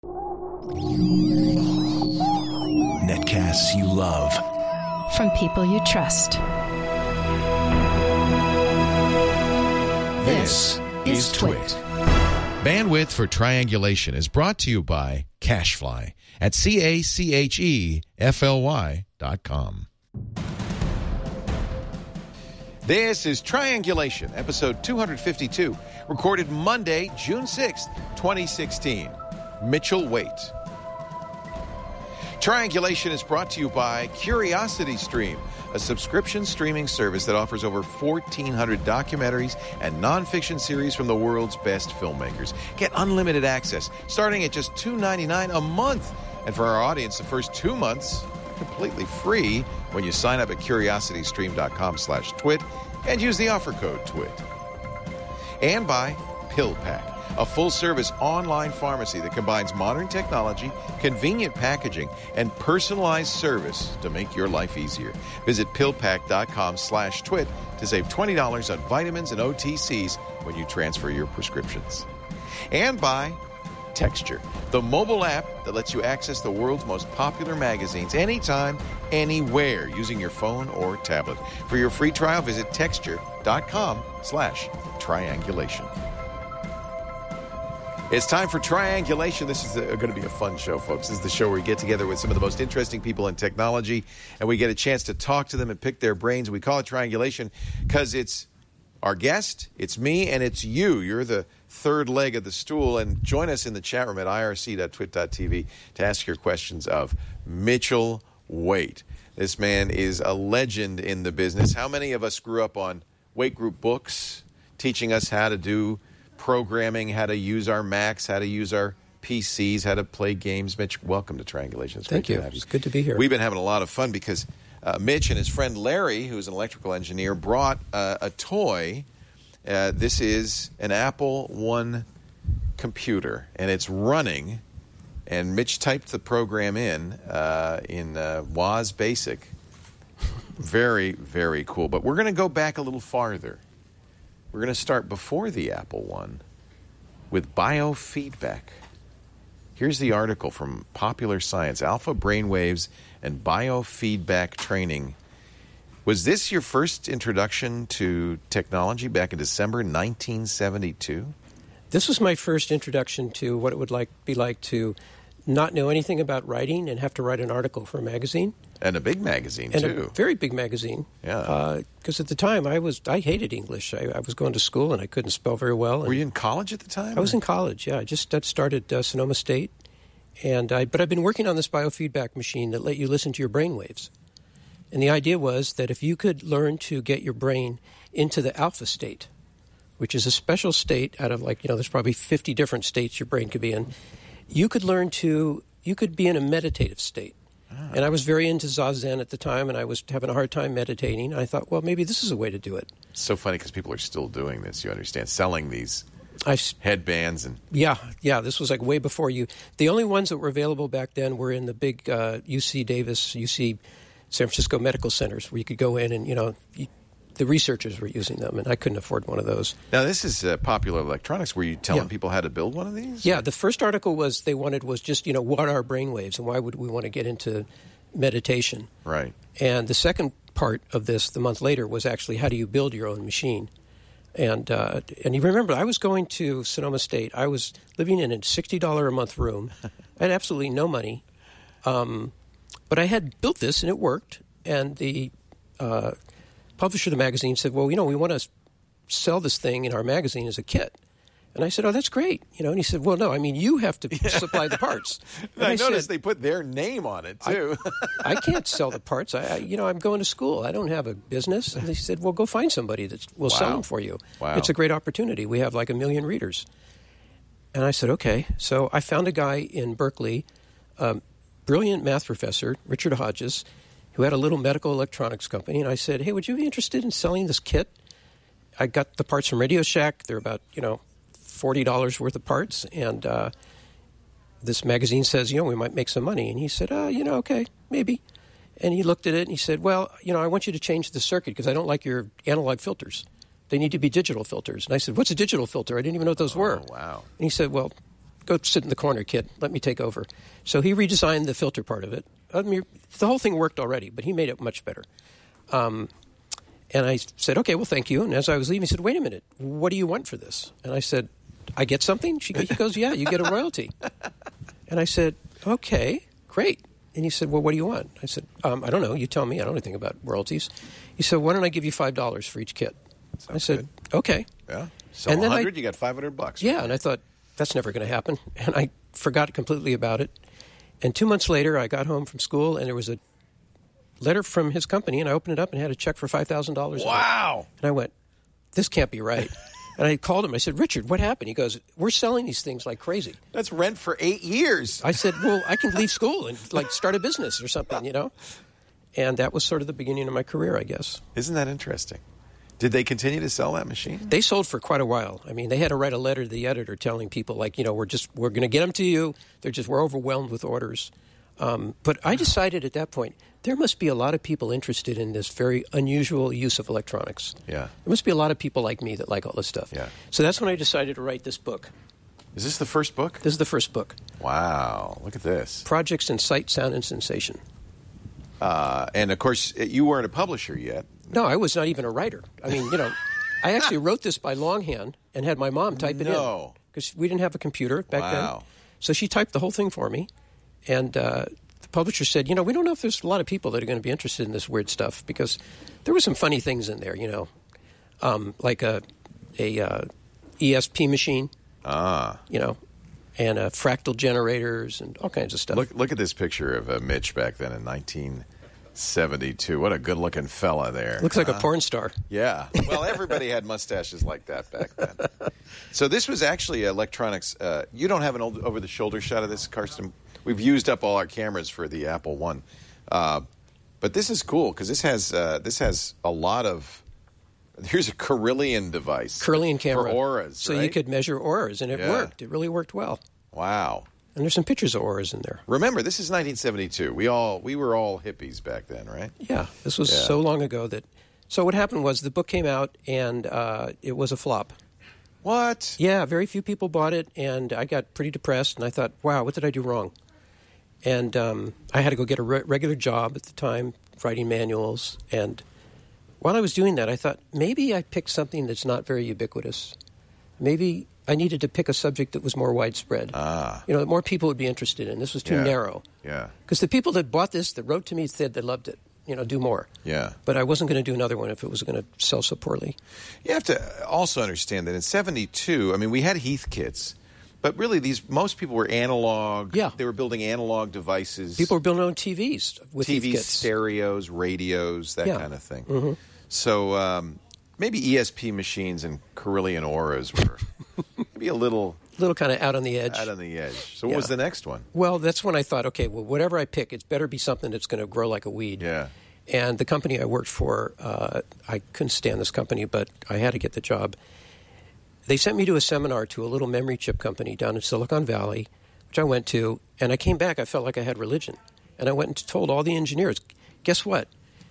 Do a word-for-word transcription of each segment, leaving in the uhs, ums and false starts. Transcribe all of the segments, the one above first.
Netcasts you love. From people you trust. This is Twit. Bandwidth for Triangulation is brought to you by CacheFly at C A C H E F L Y dot com. This is Triangulation, episode two fifty-two, recorded Monday, June sixth, twenty sixteen. Mitchell Waite. Triangulation is brought to you by CuriosityStream, a subscription streaming service that offers over fourteen hundred documentaries and nonfiction series from the world's best filmmakers. Get unlimited access starting at just two dollars and ninety-nine cents a month. And for our audience, the first two months are completely free when you sign up at curiositystream.com slash twit and use the offer code TWIT. And by PillPack, a full-service online pharmacy that combines modern technology, convenient packaging, and personalized service to make your life easier. Visit pillpack.com slash twit to save twenty dollars on vitamins and O T Cs when you transfer your prescriptions. And by Texture, the mobile app that lets you access the world's most popular magazines anytime, anywhere, using your phone or tablet. For your free trial, visit texture.com slash triangulation. It's time for Triangulation. This is going to be a fun show, folks. This is the show where we get together with some of the most interesting people in technology, and we get a chance to talk to them and pick their brains. We call it Triangulation because it's our guest, it's me, and it's you. You're the third leg of the stool, and join us in the chat room at I R C dot twit dot T V to ask your questions of Mitchell Waite. This man is a legend in the business. How many of us grew up on Waite Group books teaching us how to do programming, how to use our Macs, how to use our P Cs, how to play games? Mitch, welcome to Triangulation. It's Thank great you. to have you. It's good to be here. We've been having a lot of fun because uh, Mitch and his friend Larry, who's an electrical engineer, brought uh, a toy. Uh, this is an Apple One computer, and it's running. And Mitch typed the program in uh, in uh, W A S Basic. Very, very cool. But we're going to go back a little farther. We're going to start before the Apple One with biofeedback. Here's the article from Popular Science, Alpha Brainwaves and Biofeedback Training. Was this your first introduction to technology back in December nineteen seventy-two? This was my first introduction to what it would like be like to not know anything about writing and have to write an article for a magazine. And a big magazine, and too. A very big magazine. Yeah. Because uh, at the time, I was I hated English. I, I was going to school, and I couldn't spell very well. Were you in college at the time? I was in college, yeah. I just started uh, Sonoma State. and I, But I've been working on this biofeedback machine that let you listen to your brain waves. And the idea was that if you could learn to get your brain into the alpha state, which is a special state out of, like, you know, there's probably fifty different states your brain could be in, you could learn to, you could be in a meditative state. And I was very into Zazen at the time, and I was having a hard time meditating. I thought, well, maybe this is a way to do it. It's so funny because people are still doing this, you understand, selling these I, headbands. and Yeah, yeah, this was like way before you. The only ones that were available back then were in the big uh, U C Davis, U C San Francisco medical centers, where you could go in and, you know, you, the researchers were using them, and I couldn't afford one of those. Now, this is uh, Popular Electronics. Were you telling yeah. people how to build one of these? Yeah, the first article was they wanted was just, you know, what are brainwaves, and why would we want to get into meditation? Right. And the second part of this, the month later, was actually how do you build your own machine? And uh, and you remember, I was going to Sonoma State. I was living in a sixty dollars a month room. I had absolutely no money. Um, but I had built this, and it worked. And the uh, publisher of the magazine said, well, you know, we want to sell this thing in our magazine as a kit. And I said, oh, that's great. You know, and he said, well, no, I mean, you have to supply the parts. And I, I noticed said, they put their name on it, too. I, I can't sell the parts. I, I, you know, I'm going to school. I don't have a business. And they said, well, go find somebody that will wow. sell them for you. Wow. It's a great opportunity. We have like a million readers. And I said, okay. So I found a guy in Berkeley, a brilliant math professor, Richard Hodges, who had a little medical electronics company. And I said, hey, would you be interested in selling this kit? I got the parts from Radio Shack. They're about, you know, forty dollars worth of parts, and uh, this magazine says, you know, we might make some money. And he said, uh, you know, okay, maybe. And he looked at it, and he said, well, you know, I want you to change the circuit because I don't like your analog filters. They need to be digital filters. And I said, what's a digital filter? I didn't even know what those oh, were. Wow. And he said, well, go sit in the corner, kid. Let me take over. So he redesigned the filter part of it. I mean, the whole thing worked already, but he made it much better. Um, and I said, okay, well, thank you. And as I was leaving, he said, wait a minute, what do you want for this? And I said, I get something? She, he goes, yeah, you get a royalty. And I said, okay, great. And he said, well, what do you want? I said, um, I don't know. You tell me. I don't know anything about royalties. He said, why don't I give you five dollars for each kit? Sounds I said, good. okay. Yeah. So And then one I- hundred, you got five hundred bucks. Yeah, and I thought, that's never going to happen. And I forgot completely about it. And two months later, I got home from school, and there was a letter from his company, and I opened it up and had a check for five thousand dollars. Wow. And I went, this can't be right. And I called him. I said, Richard, what happened? He goes, we're selling these things like crazy. That's rent for eight years. I said, well, I can leave school and like start a business or something, you know? And that was sort of the beginning of my career, I guess. Isn't that interesting? Did they continue to sell that machine? They sold for quite a while. I mean, they had to write a letter to the editor telling people, like, you know, we're just, we're going to get them to you. They're just, we're overwhelmed with orders. Um, but I decided at that point, there must be a lot of people interested in this very unusual use of electronics. Yeah. There must be a lot of people like me that like all this stuff. Yeah. So that's when I decided to write this book. Is this the first book? This is the first book. Wow. Look at this. Projects in Sight, Sound, and Sensation. Uh, and, of course, you weren't a publisher yet. No, I was not even a writer. I mean, you know, I actually wrote this by longhand and had my mom type it No. in. Because we didn't have a computer back Wow. then. So she typed the whole thing for me. And uh, the publisher said, you know, we don't know if there's a lot of people that are going to be interested in this weird stuff. Because there were some funny things in there, you know. Um, like a, a uh, E S P machine, Ah. you know, and uh, fractal generators and all kinds of stuff. Look look at this picture of uh, Mitch back then in nineteen seventy-two. What a good-looking fella there. Looks like huh? a porn star. Yeah. Well, everybody had mustaches like that back then. So this was actually electronics. Uh, you don't have an old over-the-shoulder shot of this, Karsten? We've used up all our cameras for the Apple One. Uh, but this is cool because this has uh, this has a lot of... Here's a Carillion device. Carillion camera. For auras, So right? you could measure auras, and it Yeah. worked. It really worked well. Wow. And there's some pictures of auras in there. Remember, this is nineteen seventy-two. We all we were all hippies back then, right? Yeah, this was Yeah. so long ago that... So what happened was the book came out, and uh, it was a flop. What? Yeah, very few people bought it, and I got pretty depressed, and I thought, wow, what did I do wrong? And um, I had to go get a re- regular job at the time, writing manuals. And while I was doing that, I thought, maybe I picked something that's not very ubiquitous. Maybe I needed to pick a subject that was more widespread. Ah. You know, that more people would be interested in. This was too Yeah. narrow. Yeah. Because the people that bought this, that wrote to me, said they loved it. You know, do more. Yeah. But I wasn't going to do another one if it was going to sell so poorly. You have to also understand that in seventy-two, I mean, we had Heath kits, but really these most people were analog. Yeah. They were building analog devices. People were building their own T Vs with T Vs, Heath kits. stereos, radios, that Yeah. kind of thing. Mhm. So um, maybe E S P machines and Carillion auras were maybe a little A little kind of out on the edge. out on the edge. So what Yeah. was the next one? Well, that's when I thought, okay, well, whatever I pick, it's better be something that's going to grow like a weed. Yeah. And the company I worked for, uh, I couldn't stand this company, but I had to get the job. They sent me to a seminar to a little memory chip company down in Silicon Valley, which I went to, and I came back, I felt like I had religion. And I went and told all the engineers, guess what?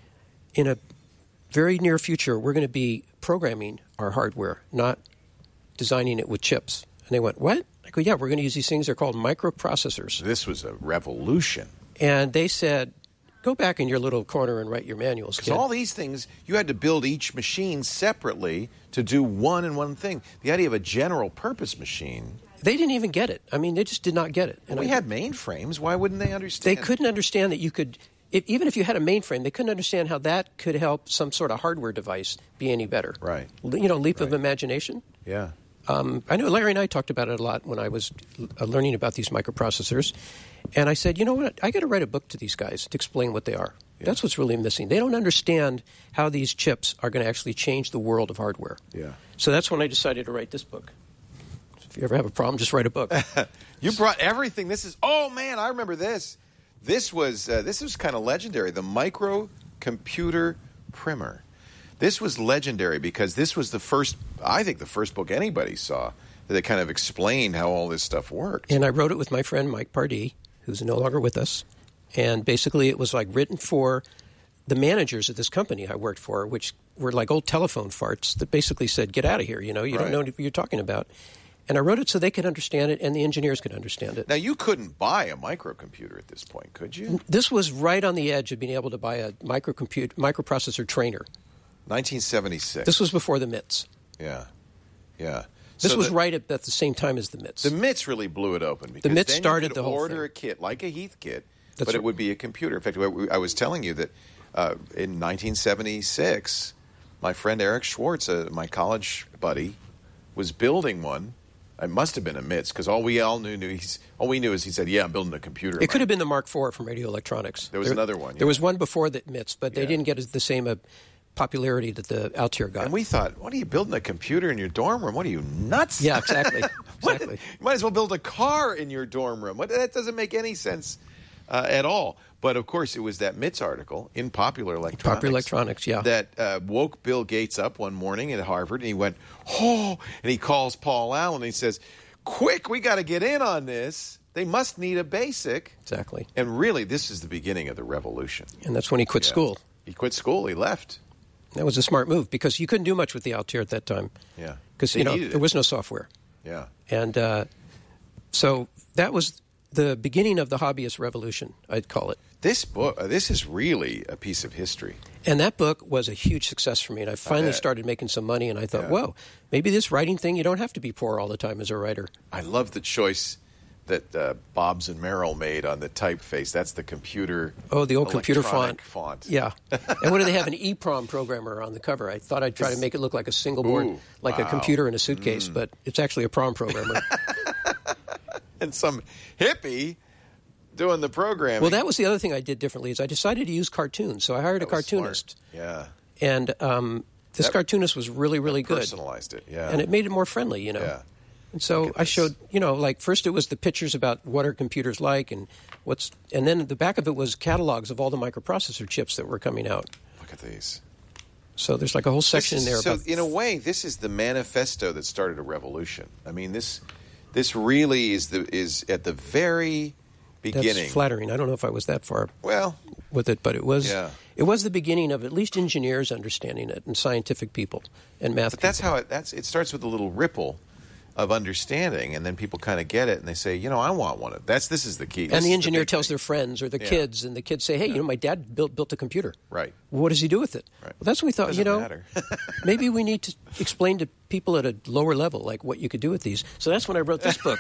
In a very near future, we're going to be programming our hardware, not designing it with chips. And they went, what? I go, yeah, we're going to use these things. They're called microprocessors. This was a revolution. And they said, go back in your little corner and write your manuals, Because kid. all these things, you had to build each machine separately to do one and one thing. The idea of a general purpose machine. They didn't even get it. I mean, they just did not get it. And I- we had mainframes. Why wouldn't they understand? They couldn't understand that you could, if, even if you had a mainframe, they couldn't understand how that could help some sort of hardware device be any better. Right. L- You know, leap of Right. imagination. Yeah. Um, I know Larry and I talked about it a lot when I was uh, learning about these microprocessors. And I said, you know what? I got to write a book to these guys to explain what they are. Yeah. That's what's really missing. They don't understand how these chips are going to actually change the world of hardware. Yeah. So that's when I decided to write this book. If you ever have a problem, just write a book. You brought everything. This is, oh, man, I remember this. This was, uh, this was kind of legendary. The Microcomputer Primer. This was legendary because this was the first, I think the first book anybody saw that kind of explained how all this stuff worked. And I wrote it with my friend Mike Pardee, who's no longer with us. And basically it was like written for the managers of this company I worked for, which were like old telephone farts that basically said, get out of here, you know, you Right. don't know what you're talking about. And I wrote it so they could understand it and the engineers could understand it. Now, you couldn't buy a microcomputer at this point, could you? This was right on the edge of being able to buy a microcompute microprocessor trainer. nineteen seventy-six. This was before the M I T S. Yeah, yeah. This So was the, right at, at the same time as the M I T S. The M I T S really blew it open. Because M I T S then started you could the whole order thing. a kit, like a Heath kit, That's but it right. would be a computer. In fact, I was telling you that uh, in nineteen seventy-six, my friend Eric Schwartz, uh, my college buddy, was building one. It must have been a M I T S because all we all knew, knew he's, all we knew is he said, "Yeah, I'm building a computer." It could have been the Mark four from Radio Electronics. There was another one, There yeah. was one before the M I T S, but they Yeah. didn't get the same uh, popularity that the Altair got. And we thought, "What are you building a computer in your dorm room? What are you nuts?" Yeah, exactly. What? Exactly. You might as well build a car in your dorm room. What, that doesn't make any sense uh, at all. But, of course, it was that M I T S article in Popular Electronics. Popular Electronics, yeah. That uh, woke Bill Gates up one morning at Harvard, and he went, oh, and he calls Paul Allen, and he says, quick, we got to get in on this. They must need a BASIC. Exactly. And really, this is the beginning of the revolution. And that's when he quit Yeah. school. He quit school. He left. That was a smart move because you couldn't do much with the Altair at that time. Yeah. Because, They you know, needed there it. was no software. Yeah. And uh, so that was the beginning of the hobbyist revolution, I'd call it. This book, uh, this is really a piece of history. And that book was a huge success for me. And I finally bet. started making some money, and I thought, Yeah. whoa, maybe this writing thing, you don't have to be poor all the time as a writer. I love the choice that uh, Bobbs and Merrill made on the typeface. That's the computer. Oh, the old computer font. font. Yeah. And what do they have? An EEPROM programmer on the cover. I thought I'd try to make it look like a single board, Ooh, like wow. a computer in a suitcase, but it's actually a PROM programmer. And some hippie doing the programming. Well, that was the other thing I did differently is I decided to use cartoons. So I hired That a was cartoonist. smart. Yeah. And um, this That- cartoonist was really, really good. Personalized it. Yeah. And it made it more friendly, you know. Yeah. And so Look at I this. showed, you know, like first it was the pictures about what are computers like and what's, and then the back of it was catalogs of all the microprocessor chips that were coming out. Look at these. So there's like a whole section This in is- there So, about in a way, this is the manifesto that started a revolution. I mean, this this really is the is at the very beginning. That's flattering. I don't know if I was that far Well, with it, but it was Yeah. it was the beginning of at least engineers understanding it and scientific people and math but that's people. how it that's it starts with a little ripple of understanding, and then people kind of get it, and they say, you know, I want one of that's this is the key. This And the is engineer big tells thing. their friends or the Yeah. kids, and the kids say, hey, you know, my dad built built a computer. Right. Well, what does he do with it? Right. Well, that's when we thought, you Doesn't know, matter. maybe we need to explain to people at a lower level, like what you could do with these. So that's when I wrote this book.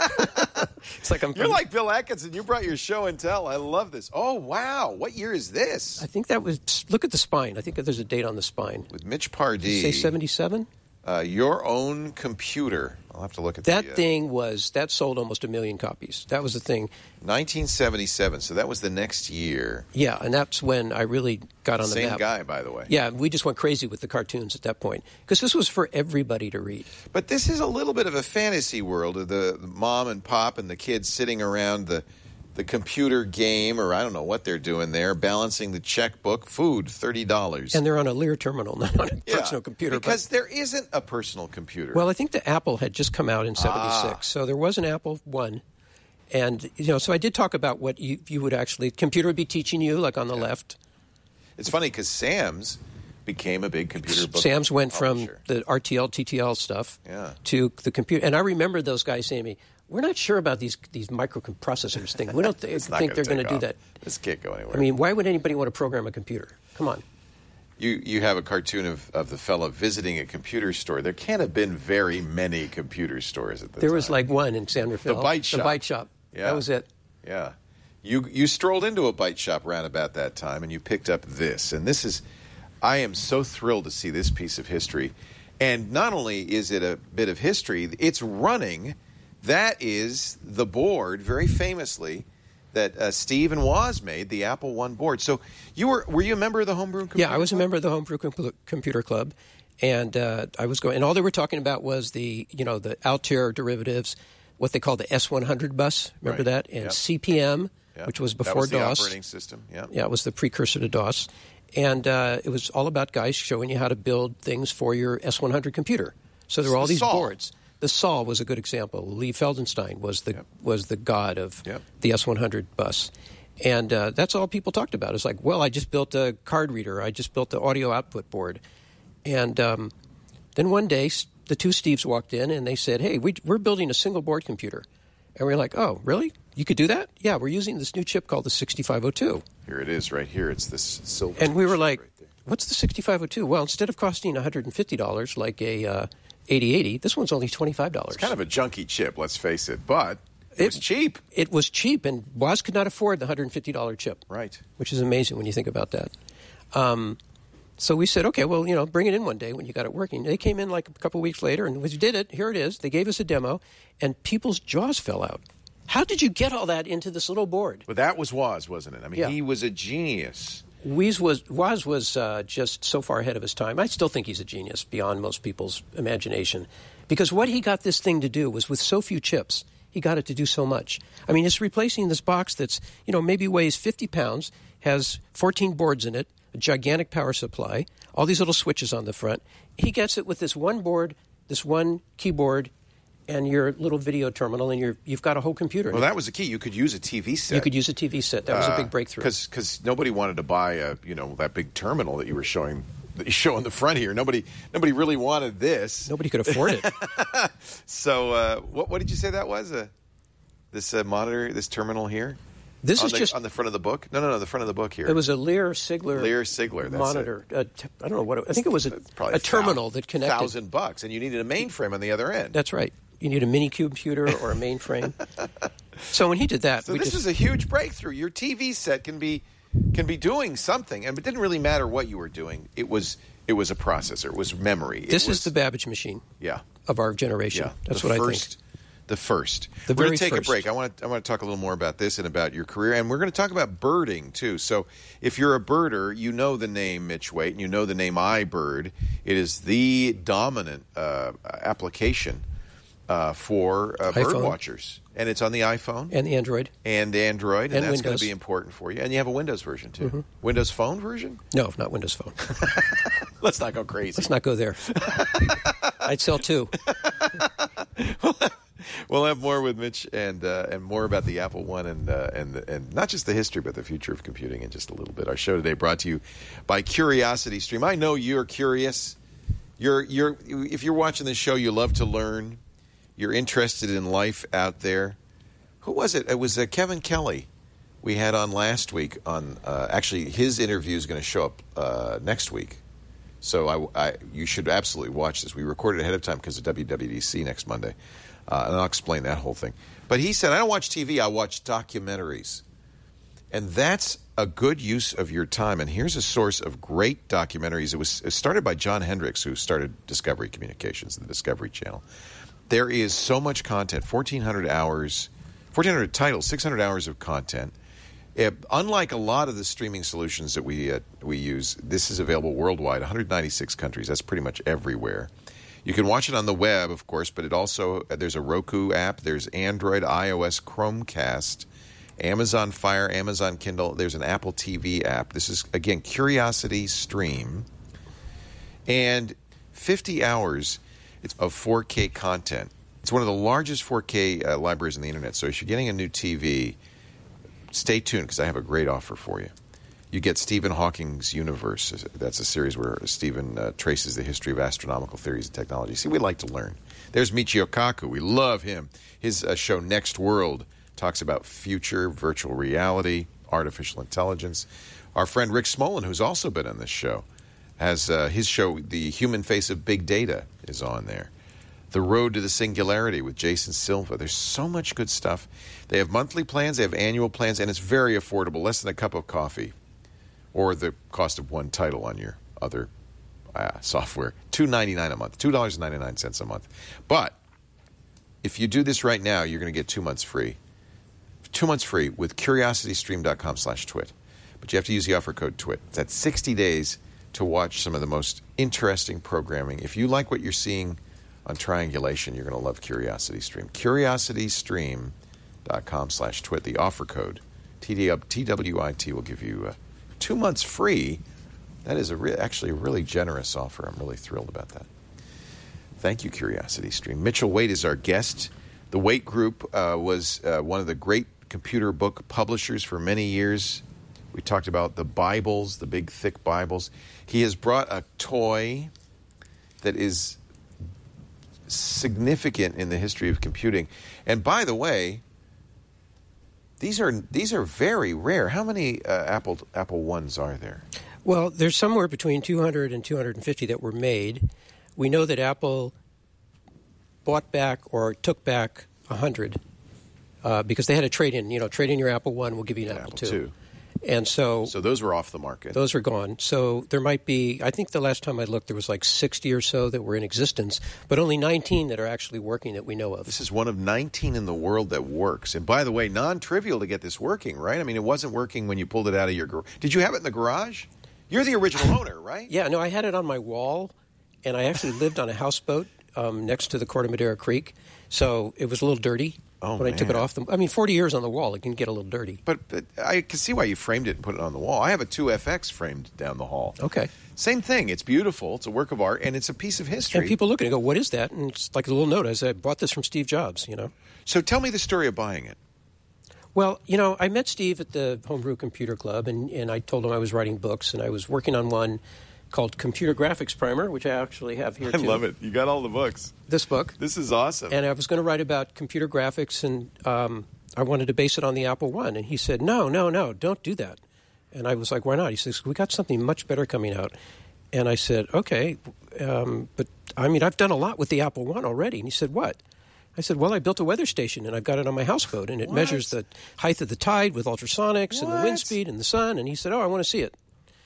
It's like I'm You're like Bill Atkinson. You brought your show and tell. I love this. Oh, wow. What year is this? I think that was, look at the spine. I think that there's a date on the spine. With Mitch Did Pardee. you say seventy-seven? Uh, your own computer. I'll have to look at That the, uh, thing was, that sold almost a million copies. That was the thing. nineteen seventy-seven. So that was the next year. Yeah, and that's when I really got on the Same map. guy, by the way. Yeah, we just went crazy with the cartoons at that point because this was for everybody to read. But this is a little bit of a fantasy world of the mom and pop and the kids sitting around the the computer game, or I don't know what they're doing there, balancing the checkbook, food, thirty dollars. And they're on a Lear terminal, not on a Yeah, personal computer. Because there isn't a personal computer. but, well, I think the Apple had just come out in seventy-six, Ah. so there was an Apple one. And, you know, so I did talk about what you, you would actually, computer would be teaching you, like on the left. It's funny because Sam's became a big computer book Sam's went publisher. from the R T L, T T L stuff Yeah. to the computer. And I remember those guys saying to me, we're not sure about these these microprocessors thing. We don't th- It's not think gonna they're going take to do off. that. This can't go anywhere. I mean, why would anybody want to program a computer? Come on. You you have a cartoon of, of the fellow visiting a computer store. There can't have been very many computer stores at the There time. was like one in San Rafael. The Byte Shop. The Byte Shop. Yeah. That was it. Yeah. You you strolled into a Byte Shop round about that time, and you picked up this. And this is, I am so thrilled to see this piece of history. And not only is it a bit of history, it's running. That is the board, very famously, that uh, Steve and Woz made, the Apple One board. So you were were you a member of the Homebrew Computer Yeah, I was a Club? member of the Homebrew Com- Computer Club, and uh, I was going. And all they were talking about was the you know the Altair derivatives, what they call the S one hundred bus. Remember Right. that? And Yep. C P M, Yeah. which was That before was the DOS. operating system. Yeah. Yeah, it was the precursor to DOS. And uh, it was all about guys showing you how to build things for your S one hundred computer. So there were all The these S A W. boards. The S A W was a good example. Lee Feldenstein was the Yep. was the god of Yep. the S one hundred bus. And uh, that's all people talked about. It's like, well, I just built a card reader. I just built the audio output board. And um, then one day, the two Steves walked in and they said, hey, we, we're building a single board computer. And we're like, oh, really? You could do that? Yeah, we're using this new chip called the sixty-five oh two. Here it is right here. It's this silver. And we were chip like, right there. what's the sixty-five oh two? Well, instead of costing one hundred fifty dollars like a uh, eighty eighty, this one's only twenty-five dollars. It's kind of a junky chip, let's face it, but it, it was cheap. It was cheap, and Woz could not afford the one hundred fifty dollars chip. Right. Which is amazing when you think about that. Um, so we said, okay, well, you know, bring it in one day when you got it working. They came in like a couple weeks later, and we did it. Here it is. They gave us a demo, and people's jaws fell out. How did you get all that into this little board? But that was Woz, wasn't it? I mean, Yeah. he was a genius. Woz was, Woz was uh, just so far ahead of his time. I still think he's a genius beyond most people's imagination. Because what he got this thing to do was with so few chips, he got it to do so much. I mean, it's replacing this box that's, you know, maybe weighs fifty pounds, has fourteen boards in it, a gigantic power supply, all these little switches on the front. He gets it with this one board, this one keyboard, and your little video terminal, and you're, you've got a whole computer. Well, that was the key. You could use a T V set. You could use a T V set. That was a big breakthrough. Because nobody wanted to buy a, you know, that big terminal that you were showing that you show on the front here. Nobody nobody really wanted this. Nobody could afford it. So uh, what what did you say that was? Uh, this uh, monitor, this terminal here? This on is the, just... on the front of the book? No, no, no, the front of the book here. It was a Lear Sigler, Lear Sigler that's monitor. Uh, t- I don't know what it, I think it was a, Probably a terminal thou- that connected. Thousand bucks, and you needed a mainframe on the other end. That's right. You need a mini computer or a mainframe. So when he did that, So we this just, is a huge breakthrough. Your T V set can be can be doing something, and it didn't really matter what you were doing. It was it was a processor. It was memory. It this was, is the Babbage machine yeah of our generation. yeah. That's the what first, I think. The first. The we're going very to take first. a break. I want to I want to talk a little more about this and about your career, and we're going to talk about birding too. So if you're a birder, you know the name Mitch Waite, and you know the name iBird. It is the dominant uh, application uh, for uh, bird iPhone. watchers, and it's on the iPhone And the Android. and Android, and, And that's going Windows. to be important for you. And you have a Windows version too. Mm-hmm. Windows Phone version? No, not Windows Phone. Let's not go crazy. Let's not go there. I'd sell two. We'll have more with Mitch and uh, and more about the Apple One and uh, and and not just the history but the future of computing in just a little bit. Our show today brought to you by Curiosity Stream. I know you're curious. You're you're if you're watching this show, you love to learn. You're interested in life out there. Who was it? It was uh, Kevin Kelly we had on last week. On uh, actually, his interview is going to show up uh, next week. So I, I, you should absolutely watch this. We recorded ahead of time because of W W D C next Monday. Uh, and I'll explain that whole thing. But he said, I don't watch T V, I watch documentaries. And that's a good use of your time. And here's a source of great documentaries. It was, it was started by John Hendricks, who started Discovery Communications, the Discovery Channel. There is so much content, fourteen hundred hours, fourteen hundred titles, six hundred hours of content. It, unlike a lot of the streaming solutions that we uh, we use, this is available worldwide, one hundred ninety-six countries. That's pretty much everywhere. You can watch it on the web, of course, but it also there's a Roku app, there's Android, iOS, Chromecast, Amazon Fire, Amazon Kindle. There's an Apple T V app. This is, again, Curiosity Stream. And fifty hours of four K content. It's one of the largest four K uh, libraries on the internet. So if you're getting a new T V, stay tuned because I have a great offer for you. You get Stephen Hawking's Universe. That's a series where Stephen uh, traces the history of astronomical theories and technology. See, we like to learn. There's Michio Kaku. We love him. His uh, show Next World talks about future, virtual reality, artificial intelligence. Our friend Rick Smolin, who's also been on this show, has uh, his show, The Human Face of Big Data, is on there. The Road to the Singularity with Jason Silva. There's so much good stuff. They have monthly plans, they have annual plans, and it's very affordable, less than a cup of coffee or the cost of one title on your other uh, software. two dollars and ninety-nine cents a month, two dollars and ninety-nine cents a month. But if you do this right now, you're going to get two months free. Two months free with curiositystream.com slash twit. But you have to use the offer code TWIT. That's sixty days to watch some of the most interesting programming. If you like what you're seeing on Triangulation, you're going to love Curiosity Stream. curiositystream.com slash twit. The offer code, T W I T, will give you uh, two months free. That is a re- actually a really generous offer. I'm really thrilled about that. Thank you, Curiosity Stream. Mitchell Waite is our guest. The Waite Group uh, was uh, one of the great computer book publishers for many years. We talked about the Bibles, the big, thick Bibles. He has brought a toy that is significant in the history of computing. And by the way, these are these are very rare. How many uh, Apple Apple Ones are there? Well, there's somewhere between two hundred and two hundred fifty that were made. We know that Apple bought back or took back one hundred uh, because they had a trade-in. You know, trade in your Apple One, we'll give you an, an Apple, Apple two. And so, so those were off the market. Those are gone. So there might be, I think the last time I looked, there was like sixty or so that were in existence, but only nineteen that are actually working that we know of. This is one of nineteen in the world that works. And by the way, non-trivial to get this working, right? I mean, it wasn't working when you pulled it out of your garage. Did you have it in the garage? You're the original owner, right? Yeah, no, I had it on my wall, and I actually lived on a houseboat um, next to the Corte Madera Creek, so it was a little dirty. Oh, when man. I took it off the, I mean, forty years on the wall, it can get a little dirty. But, but I can see why you framed it and put it on the wall. I have a two F X framed down the hall. Okay. Same thing. It's beautiful. It's a work of art, and it's a piece of history. And people look at it and go, what is that? And it's like a little note. I said, I bought this from Steve Jobs, you know. So tell me the story of buying it. Well, you know, I met Steve at the Homebrew Computer Club, and, and I told him I was writing books, and I was working on one called Computer Graphics Primer, which I actually have here, I too. love it. You got all the books. This book. This is awesome. And I was going to write about computer graphics, and um, I wanted to base it on the Apple One. And he said, no, no, no, don't do that. And I was like, why not? He says, we got something much better coming out. And I said, okay, um, but, I mean, I've done a lot with the Apple One already. And he said, what? I said, well, I built a weather station, and I've got it on my houseboat, and it What? measures the height of the tide with ultrasonics and the What? wind speed and the sun. And he said, oh, I want to see it.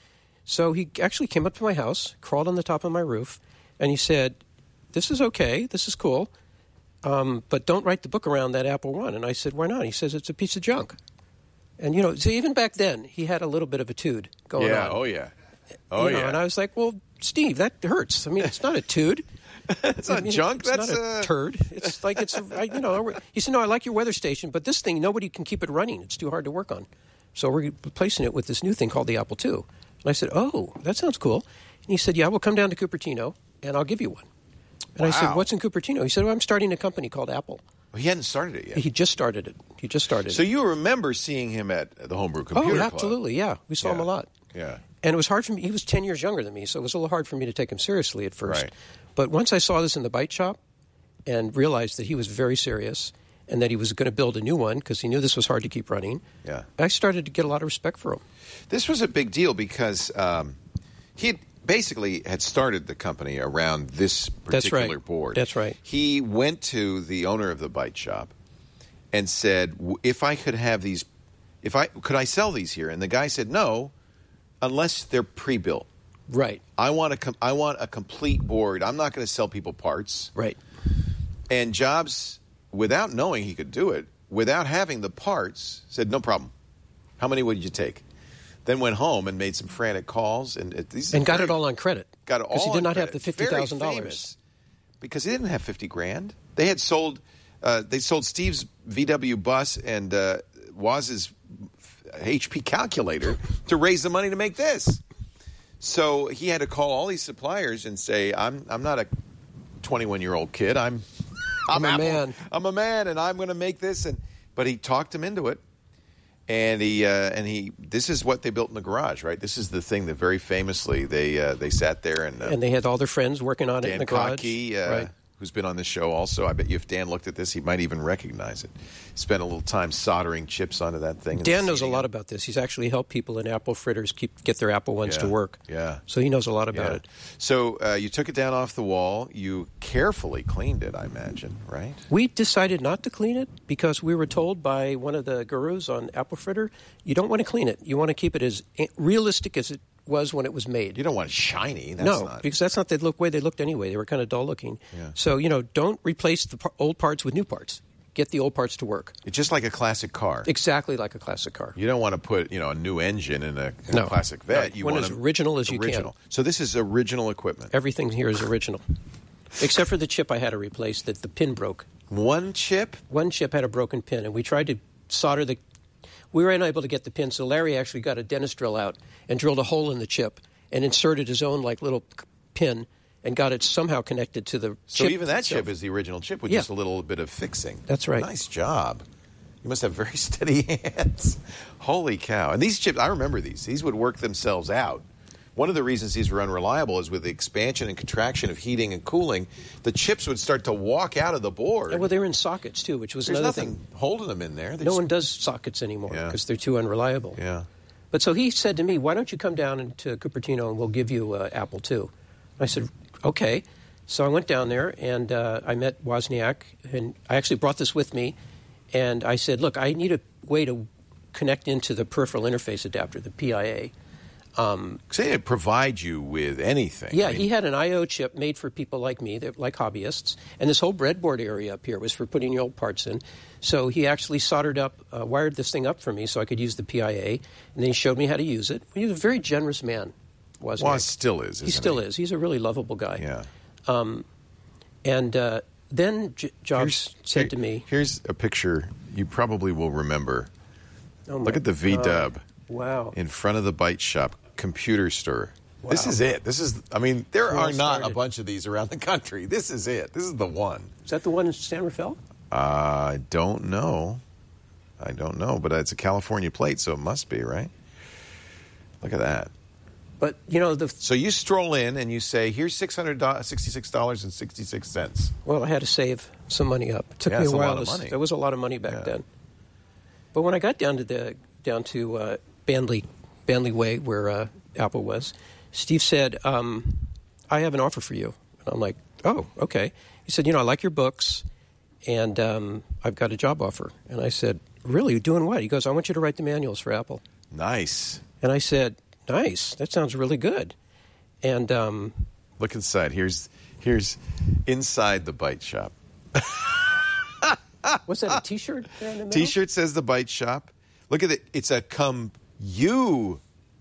So he actually came up to my house, crawled on the top of my roof, and he said, this is okay, this is cool, um, but don't write the book around that Apple One. And I said, why not? He says, it's a piece of junk. And, you know, so even back then, he had a little bit of a tude going yeah, on. oh, yeah. Oh, you know, yeah. And I was like, well, Steve, that hurts. I mean, it's not a tude. It's I not mean, junk. It's That's not a a turd. It's like it's, a, I, you know. He said, no, I like your weather station, but this thing, nobody can keep it running. It's too hard to work on. So we're replacing it with this new thing called the Apple Two. And I said, oh, that sounds cool. And he said, yeah, we'll come down to Cupertino, and I'll give you one. And Wow. I said, what's in Cupertino? He said, well, I'm starting a company called Apple. Well, he hadn't started it yet. He just started it. He just started So it. you remember seeing him at the Homebrew Computer Oh, Club? absolutely, yeah. We saw Yeah. him a lot. Yeah. And it was hard for me. He was ten years younger than me, so it was a little hard for me to take him seriously at first. Right. But once I saw this in the bite shop and realized that he was very serious and that he was going to build a new one because he knew this was hard to keep running, Yeah. I started to get a lot of respect for him. This was a big deal because um, he had basically had started the company around this That's particular right. board. That's right. He went to the owner of the bite shop and said, "W- if I could have these, if I could I sell these here? And the guy said, no, unless they're pre-built. Right, I want a, com- I want a complete board. I'm not going to sell people parts. right. And Jobs, without knowing he could do it, without having the parts, said, no problem. How many would you take? Then went home and made some frantic calls. And, it, these And got very- it all on credit. Got it all Because he did on not credit. have the fifty thousand Very dollars. famous. Because he didn't have fifty grand. They had sold, uh, they sold Steve's V W bus and uh, Woz's H P calculator to raise the money to make this. So he had to call all these suppliers and say, "I'm I'm not a twenty-one-year-old kid. I'm I'm a Apple. man. I'm a man, and I'm going to make this." And but he talked him into it, and he uh, and he. This is what they built in the garage, right? This is the thing that very famously they uh, they sat there and uh, And they had all their friends working on it in Dan the garage. Kottke, uh, right. who's been on this show also. I bet you if Dan looked at this, he might even recognize it. Spent a little time soldering chips onto that thing. and Dan knows a seating lot it. about this. He's actually helped people in Apple fritters keep get their Apple Ones Yeah, to work. yeah. So he knows a lot about Yeah. it. So uh, you took it down off the wall. You carefully cleaned it, I imagine, right? We decided not to clean it because we were told by one of the gurus on Apple Fritter, you don't want to clean it. You want to keep it as realistic as it was when it was made. You don't want it shiny. That's no, not. because that's not the look way they looked anyway. They were kind of dull looking. Yeah. So, you know, don't replace the par- old parts with new parts. Get the old parts to work. It's just like a classic car. Exactly like a classic car. You don't want to put, you know, a new engine in a, in No. a classic Vet. No. You One want as them original as you can. original. So this is original equipment. Everything here is original. Except for the chip I had to replace that the pin broke. One chip? One chip had a broken pin, and we tried to solder the... We were unable to get the pin, so Larry actually got a dentist drill out and drilled a hole in the chip and inserted his own, like, little pin and got it somehow connected to the So chip even that itself. chip is the original chip with Yeah. just a little bit of fixing. That's right. Nice job. You must have very steady hands. Holy cow. And these chips, I remember these. These would work themselves out one of the reasons these were unreliable is with the expansion and contraction of heating and cooling, the chips would start to walk out of the board. And, well, they were in sockets, too, which was There's another nothing thing. holding them in there. They No just- one does sockets anymore Yeah. because they're too unreliable. Yeah. But so he said to me, why don't you come down to Cupertino and we'll give you uh, Apple two? I said, okay. So I went down there and uh, I met Wozniak, and I actually brought this with me. And I said, look, I need a way to connect into the peripheral interface adapter, the P I A. Um, Because they didn't provide you with anything. yeah, I mean, he had an I O chip made for people like me, that, like hobbyists. And this whole breadboard area up here was for putting your old parts in. So he actually soldered up, uh, wired this thing up for me so I could use the P I A. And then he showed me how to use it. He was a very generous man, Wozniak. Woz still is, isn't He still he? is. He's a really lovable guy. Yeah. Um, and uh, then J- Jobs said here- to me, Here's a picture you probably will remember. oh my Look at the V-dub God. Wow. in front of the Byte Shop computer store. Wow. This is it. This is, I mean, there Well are not a started. bunch of these around the country. This is it. This is the one. Is that the one in San Rafael? I don't know. I don't know, but it's a California plate, so it must be, right? Look at that. But, you know, the So you stroll in and you say, here's six hundred sixty-six dollars and sixty-six cents. well, I had to save some money up. It took Yeah, me a that's a while. lot of to s- money. There was a lot of money back Yeah. then. But when I got down to the down to uh, Bandley, Bandley Way, where uh, Apple was, Steve said, um, I have an offer for you. And I'm like, oh, okay. He said, you know, I like your books, and um, I've got a job offer. And I said, really? Doing what? He goes, I want you to write the manuals for Apple. Nice. And I said, nice. That sounds really good. And um, Look inside. Here's here's inside the Byte Shop. what's that, a T-shirt there in the middle? T-shirt says the Byte Shop. Look at it. It's a computer.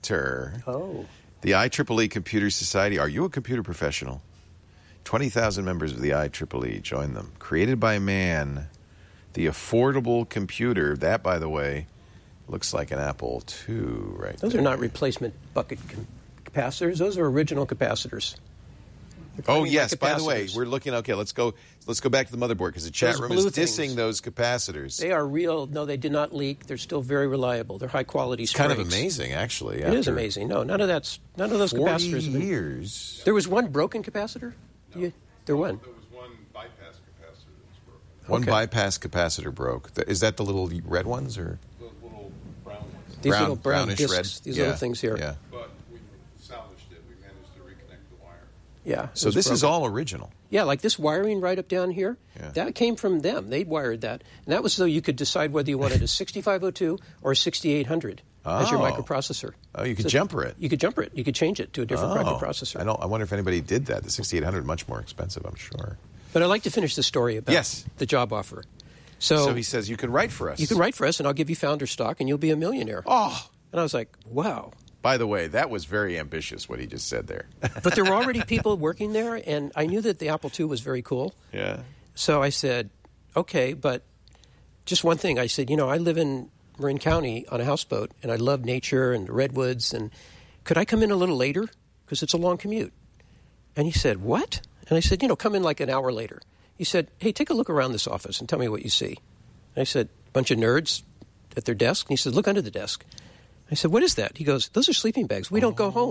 Oh. The I triple E Computer Society. Are you a computer professional? twenty thousand members of the I triple E. Join them. Created by man. The affordable computer. That, by the way, looks like an Apple two right Those there. are not replacement bucket com- capacitors. Those are original capacitors. They're Oh tiny yes. like By the way, capacitors. we're looking. Okay, let's go. Let's go back to the motherboard because the chat Those room blue is dissing things. those capacitors. They are real. No, they did not leak. They're still very reliable. They're high quality. It's kind of springs. amazing, actually. It is after amazing. No, none of that's none of those forty capacitors. have been- years. There was one broken capacitor. You, there one. There was one bypass capacitor that was broken. One Okay. bypass capacitor broke. Th- Is that the little red ones or The little brown ones. These brown, little brown brownish discs. red? These Yeah, little things here. Yeah. But we salvaged it. We managed to reconnect the wire. Yeah. it So was this is broken. all original. Yeah, like this wiring right up down here, Yeah. that came from them. They wired that. And that was so you could decide whether you wanted a sixty-five oh two or a sixty-eight hundred as your Oh. microprocessor. Oh, you could So jumper it. You could jumper it. You could change it to a different Oh. microprocessor. I don't. I wonder if anybody did that. The sixty-eight hundred much more expensive, I'm sure. But I'd like to finish the story about Yes. the job offer. So, So he says you can write for us. you can write for us, and I'll give you founder stock, and you'll be a millionaire. Oh, And I was like, wow. by the way, that was very ambitious what he just said there. But there were already people working there, and I knew that the Apple two was very cool. yeah. So I said, okay, but just one thing. I said, you know, I live in Marin County on a houseboat, and I love nature and the redwoods, and could I come in a little later? Because it's a long commute. And he said, what? And I said, you know, come in like an hour later. He said, hey, take a look around this office and tell me what you see. And I said, bunch of nerds at their desk. And he said, look under the desk. I said, what is that? He goes, those are sleeping bags. We don't go home.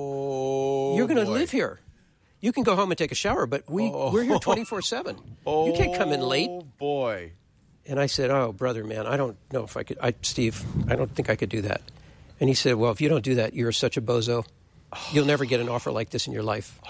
Oh, You're going to boy. live here. You can go home and take a shower, but we, we're here twenty-four seven. You can't come in late. Oh boy. And I said, oh, brother, man, I don't know if I could. I, Steve, I don't think I could do that. And he said, well, if you don't do that, you're such a bozo. You'll never get an offer like this in your life.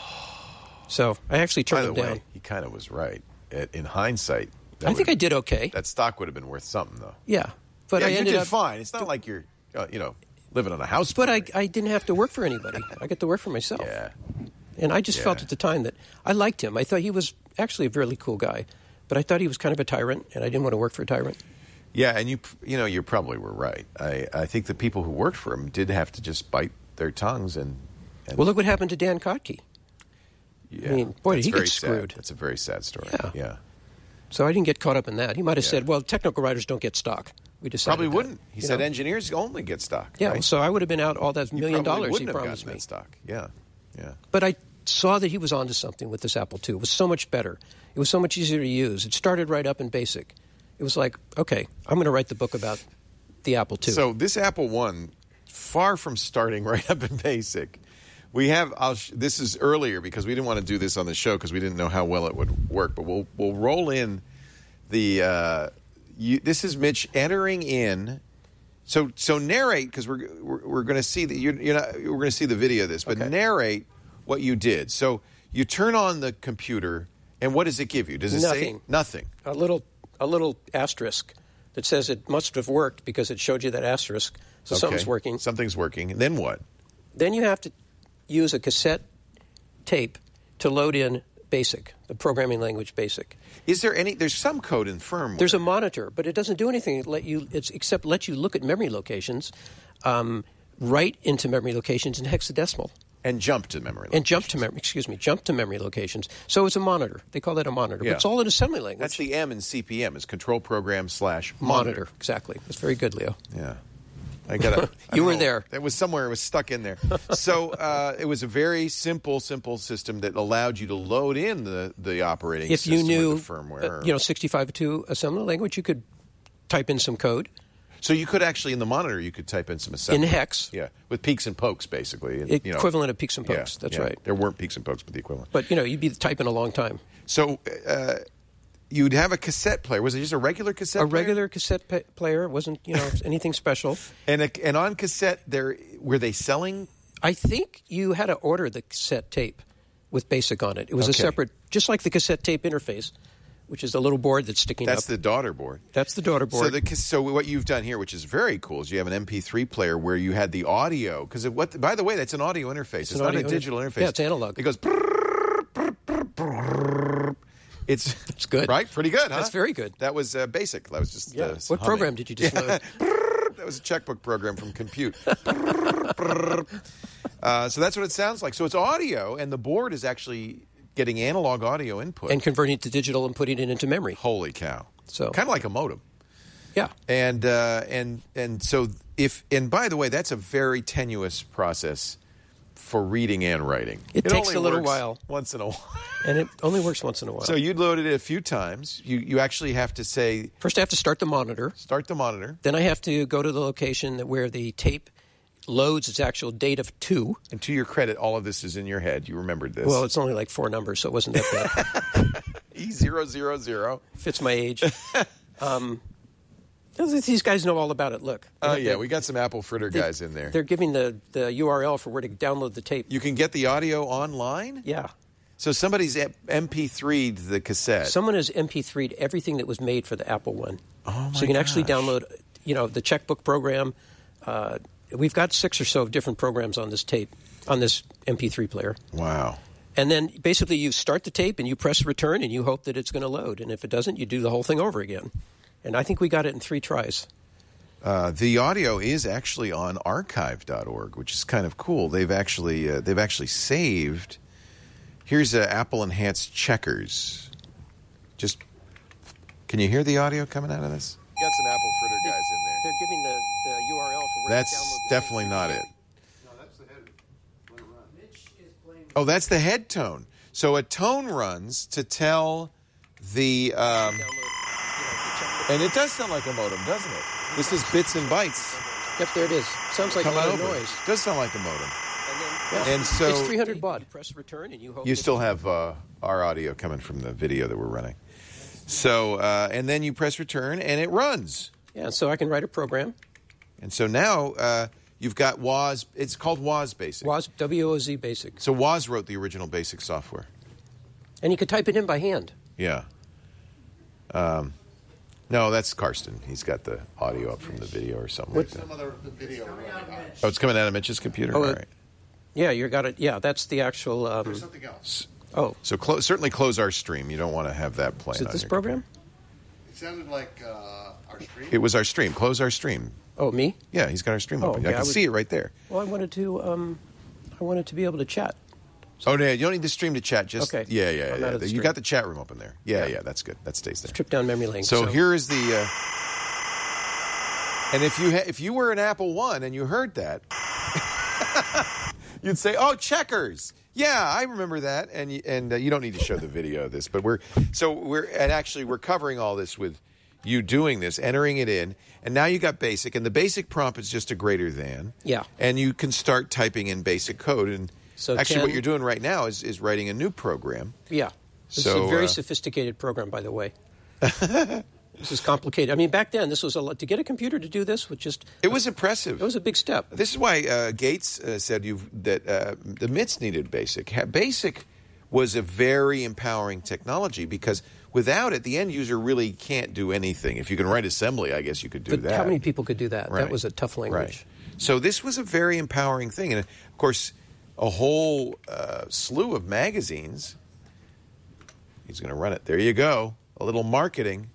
So I actually By turned the him way, down. he kind of was right. At- In hindsight, that I think I would- did okay. That stock would have been worth something, though. Yeah. But yeah, I you ended did up. fine. It's not like you're, uh, you know, living on a house. But I, I didn't have to work for anybody. I got to work for myself. Yeah. And I just Yeah. felt at the time that I liked him. I thought he was actually a really cool guy. But I thought he was kind of a tyrant, and I didn't want to work for a tyrant. Yeah, and you, you know, you probably were right. I, I think the people who worked for him did have to just bite their tongues and. and Well, look what happened to Dan Kotke. yeah, I mean, boy, did that's he get very screwed. Sad. That's a very sad story. Yeah. yeah. So I didn't get caught up in that. He might have Yeah. said, well, technical writers don't get stock. We decided Probably that, wouldn't. He you said know? engineers only get stock. Yeah, right? so I would have been out all that You million probably dollars he wouldn't have promised gotten me. that stock. Yeah, yeah. But I saw that he was onto something with this Apple two. It was so much better. It was so much easier to use. It started right up in BASIC. It was like, okay, I'm going to write the book about the Apple two. So this Apple One, far from starting right up in BASIC, We have. I'll sh- this is earlier because we didn't want to do this on the show because we didn't know how well it would work. But we'll we'll roll in the. Uh, you, this is Mitch entering in. So so narrate because we're we're, we're going to see that you're, you're not. We're going to see the video of this, but Okay. narrate what you did. So you turn on the computer, and what does it give you? Does it Nothing. say nothing? A little a little asterisk that says it must have worked because it showed you that asterisk. So Okay. something's working. Something's working. And then what? Then you have to use a cassette tape to load in BASIC, the programming language BASIC. Is there any? There's some code in firmware. There's a monitor, but it doesn't do anything. It let you, it's, except let you look at memory locations, um, write into memory locations in hexadecimal, and jump to memory. and jump to memory. Excuse me, jump to memory locations. So it's a monitor. They call that a monitor. Yeah. But it's all in assembly language. That's the M in C P M is control program slash monitor. monitor. Exactly. That's very good, Leo. Yeah. I got You were there. It was somewhere. It was stuck in there. So uh, it was a very simple, simple system that allowed you to load in the, the operating If system you knew, with the firmware. uh, you know, sixty-five bit two assembly language, you could type in some code so you could actually, in the monitor, you could type in some assembly. in hex, Yeah, with peaks and pokes, basically. And, you know, equivalent of peaks and yeah, pokes. That's yeah. right. There weren't peaks and pokes, but the equivalent. But, you know, you'd be typing a long time. So uh, you'd have a cassette player. Was it just a regular cassette A player? regular cassette pa- player wasn't, you know, anything special. And, a, and on cassette, there were they selling? I think you had to order the cassette tape with BASIC on it. It was a Okay. separate, just like the cassette tape interface, which is the little board that's sticking That's up. the daughter board. That's the daughter board. So, the, cas- so what you've done here, which is very cool, is you have an M P three player where you had the audio. Because what? By the way, that's an audio interface. It's, an not audio a digital inter- interface. Yeah, it's analog. It goes. brrrr, brrrr, brrrr, brrrr. It's It's good. right? Pretty good, huh? That's very good. That was uh, basic. That was just Yeah. uh, What humming. program did you just Yeah. load? Brrrr. That was a checkbook program from Compute. Brrrr, brrrr. uh, so that's what it sounds like. So it's audio, and the board is actually getting analog audio input. And converting it to digital and putting it into memory. Holy cow! So- kind of like a modem. Yeah. And uh, and and so if and by the way, that's a very tenuous process for reading and writing. It takes only a little works while. Once in a while. And it only works once in a while. So you loaded it a few times. You you actually have to say First, I have to start the monitor. start the monitor. Then I have to go to the location that where the tape loads its actual date of two. And to your credit, all of this is in your head. You remembered this. Well, it's only like four numbers, so it wasn't that bad. E zero zero zero. Fits my age. Um, these guys know all about it. Look. Oh They- yeah, we got some apple fritter they- guys in there. They're giving the, the U R L for where to download the tape. You can get the audio online. Yeah. So somebody's M P three'd the cassette. Someone has M P three'd everything that was made for the Apple One. Oh, so my you can actually gosh. download, you know, the checkbook program. Uh, we've got six or so different programs on this tape, on this M P three player. Wow. And then basically you start the tape and you press return and you hope that it's going to load. And if it doesn't, you do the whole thing over again. And I think we got it in three tries. Uh, the audio is actually on archive dot org, which is kind of cool. They've actually uh, they've actually saved. Here's uh, Apple enhanced checkers. Just can you hear the audio coming out of this? Got some Apple fritter guys in there. They're giving the, the U R L for where That's to download the definitely not it. No, that's the head. Let it run. Oh, that's the head tone. So a tone runs to tell the, um, download, you know, the checkbook. and it does sound like a modem, doesn't it? This is bits and bytes. Yep, there it is. Sounds like a Coming lot of over. noise. Does sound like a modem. And, then, And so it's three hundred baud. Press return and you hope you that- still have uh, our audio coming from the video that we're running. So uh, and then you press return and it runs. Yeah, so I can write a program. And so now uh, you've got W A S. It's called W A S Basic. W A S, W O Z Basic. So W A S wrote the original Basic software. And you could type it in by hand. Yeah. Um, no, that's Karsten. He's got the audio up from the video or something like that. Some other video running on. Oh, it's coming out of Mitch's computer? Oh, All uh, right. Yeah, you got it. Yeah, that's the actual. Um, There's something else. oh, So clo- certainly close our stream. You don't want to have that playing is it on this your program? It sounded like uh, our stream. It was our stream. Close our stream. Oh, me? Yeah, he's got our stream Oh, open. okay, I can I would- see it right there. Well, I wanted to. Um, I wanted to be able to chat. Oh, no, you don't need the stream to chat. Just Okay. Yeah, yeah, I'm yeah. out of the You stream. got the chat room open there. Yeah, Yeah. yeah, that's good. That stays there. Trip down memory lane. So, here is the. Uh, and if you ha- if you were an Apple One and you heard that, you'd say, "Oh, checkers." Yeah, I remember that. And y- and uh, you don't need to show the video of this, but we're so we're and actually we're covering all this with you doing this, entering it in, and now you got basic, and the basic prompt is just a greater than. Yeah. And you can start typing in basic code, and So Actually, ten, what you're doing right now is, is writing a new program. Yeah. This So, is a very uh, sophisticated program, by the way. This is complicated. I mean, back then, this was a lot. To get a computer to do this was just... It was impressive. It was a big step. This is why uh, Gates uh, said you've, that uh, the M I Ts needed BASIC. Ha- BASIC was a very empowering technology because without it, the end user really can't do anything. If you can write assembly, I guess you could do But that. how many people could do that? Right. That was a tough language. Right. So this was a very empowering thing. And, of course, a whole uh, slew of magazines. He's going to run it. There you go. A little marketing.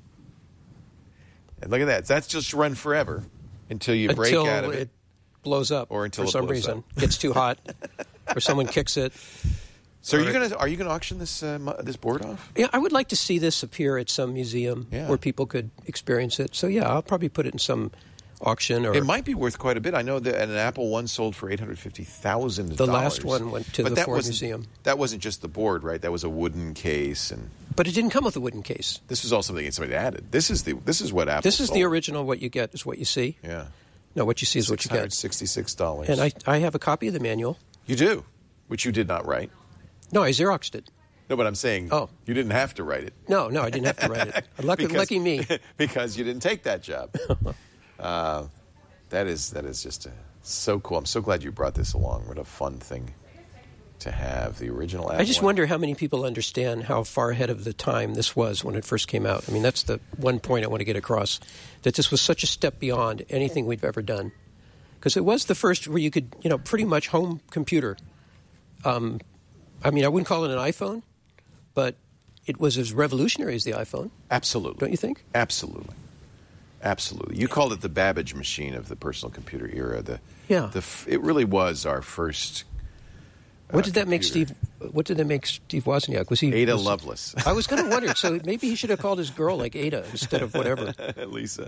And look at that. That's just run forever until you break until out of it. it blows up Or until for it some blows reason. up. Gets too hot. Or someone kicks it. So are you Or- going to are you going to auction this uh, mu- this board off? Yeah, I would like to see this appear at some museum Yeah. where people could experience it. So, yeah, I'll probably put it in some auction. Or It might be worth quite a bit. I know that an Apple one sold for eight hundred fifty thousand dollars. The last one went to the Ford Museum. That wasn't just the board, right? That was a wooden case, and But it didn't come with a wooden case. this was all something that somebody added. This is the this is what Apple. This is sold. the original. What you get is what you see. Yeah, No, what you see is what six you hundred get. sixty-six dollars. And I, I have a copy of the manual. you do, which you did not write. No, I Xeroxed it. No, but I'm saying, Oh. you didn't have to write it. No, no, I didn't have to write it. Lucky, Because- lucky me. because you didn't take that job. uh, that is that is just uh so cool. I'm so glad you brought this along. What a fun thing to have, the original Apple. I just one. wonder how many people understand how far ahead of the time this was when it first came out. I mean, that's the one point I want to get across, that this was such a step beyond anything we've ever done. Because it was the first where you could, you know, pretty much home computer. Um, I mean, I wouldn't call it an iPhone, but it was as revolutionary as the iPhone, Absolutely. don't you think? Absolutely. Absolutely. You called it the Babbage machine of the personal computer era. The, Yeah. The, f- it really was our first. uh, What did that make computer. Steve? What did that make Steve Wozniak? Was he Ada was- Lovelace. I was kind of wondering. So maybe he should have called his girl like Ada instead of whatever. Lisa.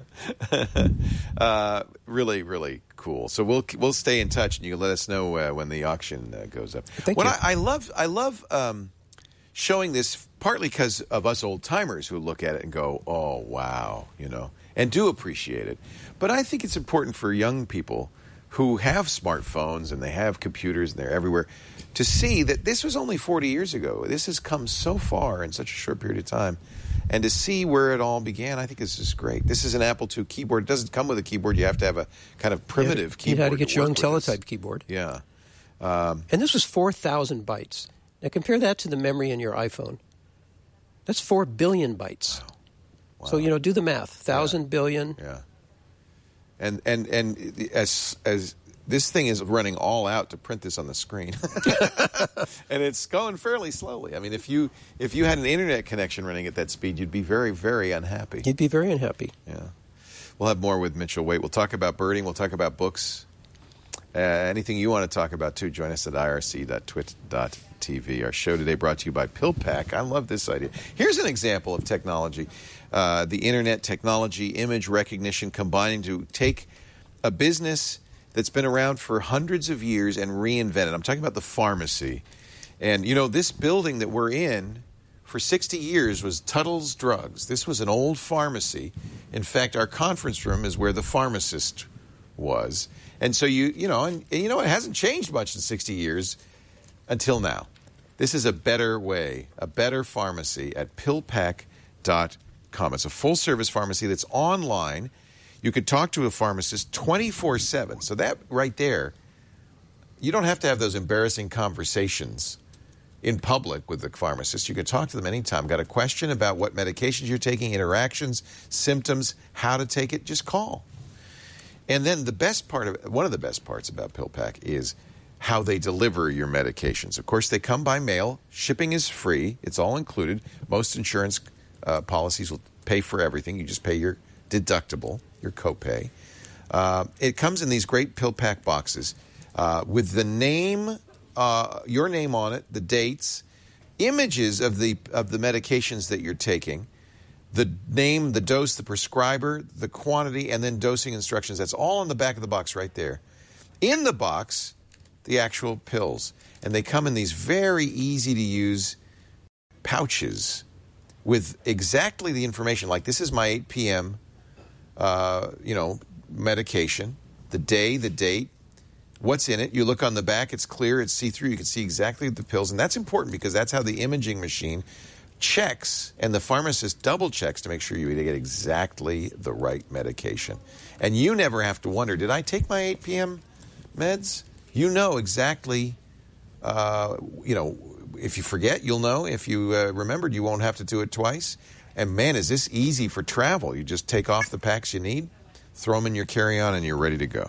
uh, really, really cool. So we'll we'll stay in touch, and you can let us know uh, when the auction uh, goes up. Thank what you. I, I love, I love um, showing this partly because of us old timers who look at it and go, "Oh, wow," you know, and do appreciate it. But I think it's important for young people who have smartphones and they have computers and they're everywhere to see that this was only forty years ago. This has come so far in such a short period of time. And to see where it all began, I think this is great. This is an Apple two keyboard. It doesn't come with a keyboard. You have to have a kind of primitive You keyboard. had to get your work own with this. teletype keyboard. Yeah. And this was four thousand bytes. Now compare that to the memory in your iPhone. That's four billion bytes. So, you know, do the math. Thousand billion. Yeah. And and and as as this thing is running all out to print this on the screen, and it's going fairly slowly. I mean, if you if you had an internet connection running at that speed, you'd be very very unhappy. You'd be very unhappy. Yeah. We'll have more with Mitchell Waite. We'll talk about birding. We'll talk about books. Uh, anything you want to talk about, too, join us at I R C dot twit dot T V. Our show today brought to you by PillPack. I love this idea. Here's an example of technology. Uh, the internet technology, image recognition combining to take a business that's been around for hundreds of years and reinvent it. I'm talking about the pharmacy. And, you know, this building that we're in for sixty years was Tuttle's Drugs. This was an old pharmacy. In fact, our conference room is where the pharmacist was. And so, you you know, and, and you know, it hasn't changed much in sixty years until now. This is a better way, a better pharmacy at PillPack dot com. It's a full-service pharmacy that's online. You could talk to a pharmacist twenty-four seven. So that right there, you don't have to have those embarrassing conversations in public with the pharmacist. You can talk to them anytime. Got a question about what medications you're taking, interactions, symptoms, how to take it, just call. And then the best part of one of the best parts about PillPack is how they deliver your medications. Of course, they come by mail. Shipping is free. It's all included. Most insurance uh, policies will pay for everything. You just pay your deductible, your copay. Uh, it comes in these great PillPack boxes uh, with the name, uh, your name on it, the dates, images of the of the medications that you're taking, the name, the dose, the prescriber, the quantity, and then dosing instructions. That's all on the back of the box right there. In the box, the actual pills. And they come in these very easy-to-use pouches with exactly the information. Like, this is my eight p.m., uh, you know, medication, the day, the date, what's in it. You look on the back, it's clear, it's see-through. You can see exactly the pills. And that's important because that's how the imaging machine checks and the pharmacist double checks to make sure you get exactly the right medication. And you never have to wonder, did I take my eight p.m. meds? You know exactly, uh, you know, if you forget, you'll know. If you uh, remembered, you won't have to do it twice. And man, is this easy for travel. You just take off the packs you need, throw them in your carry-on, and you're ready to go.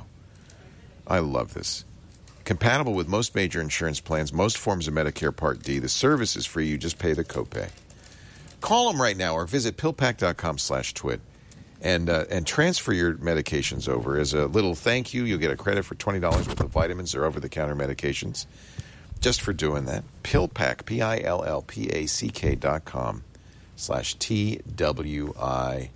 I love this. Compatible with most major insurance plans, most forms of Medicare Part D. The service is free. You just pay the copay. Call them right now or visit pillpack.com slash twit and uh, and transfer your medications over. As a little thank you, you'll get a credit for twenty dollars worth of vitamins or over-the-counter medications just for doing that. PillPack, P I L L P A C K dot com slash T W I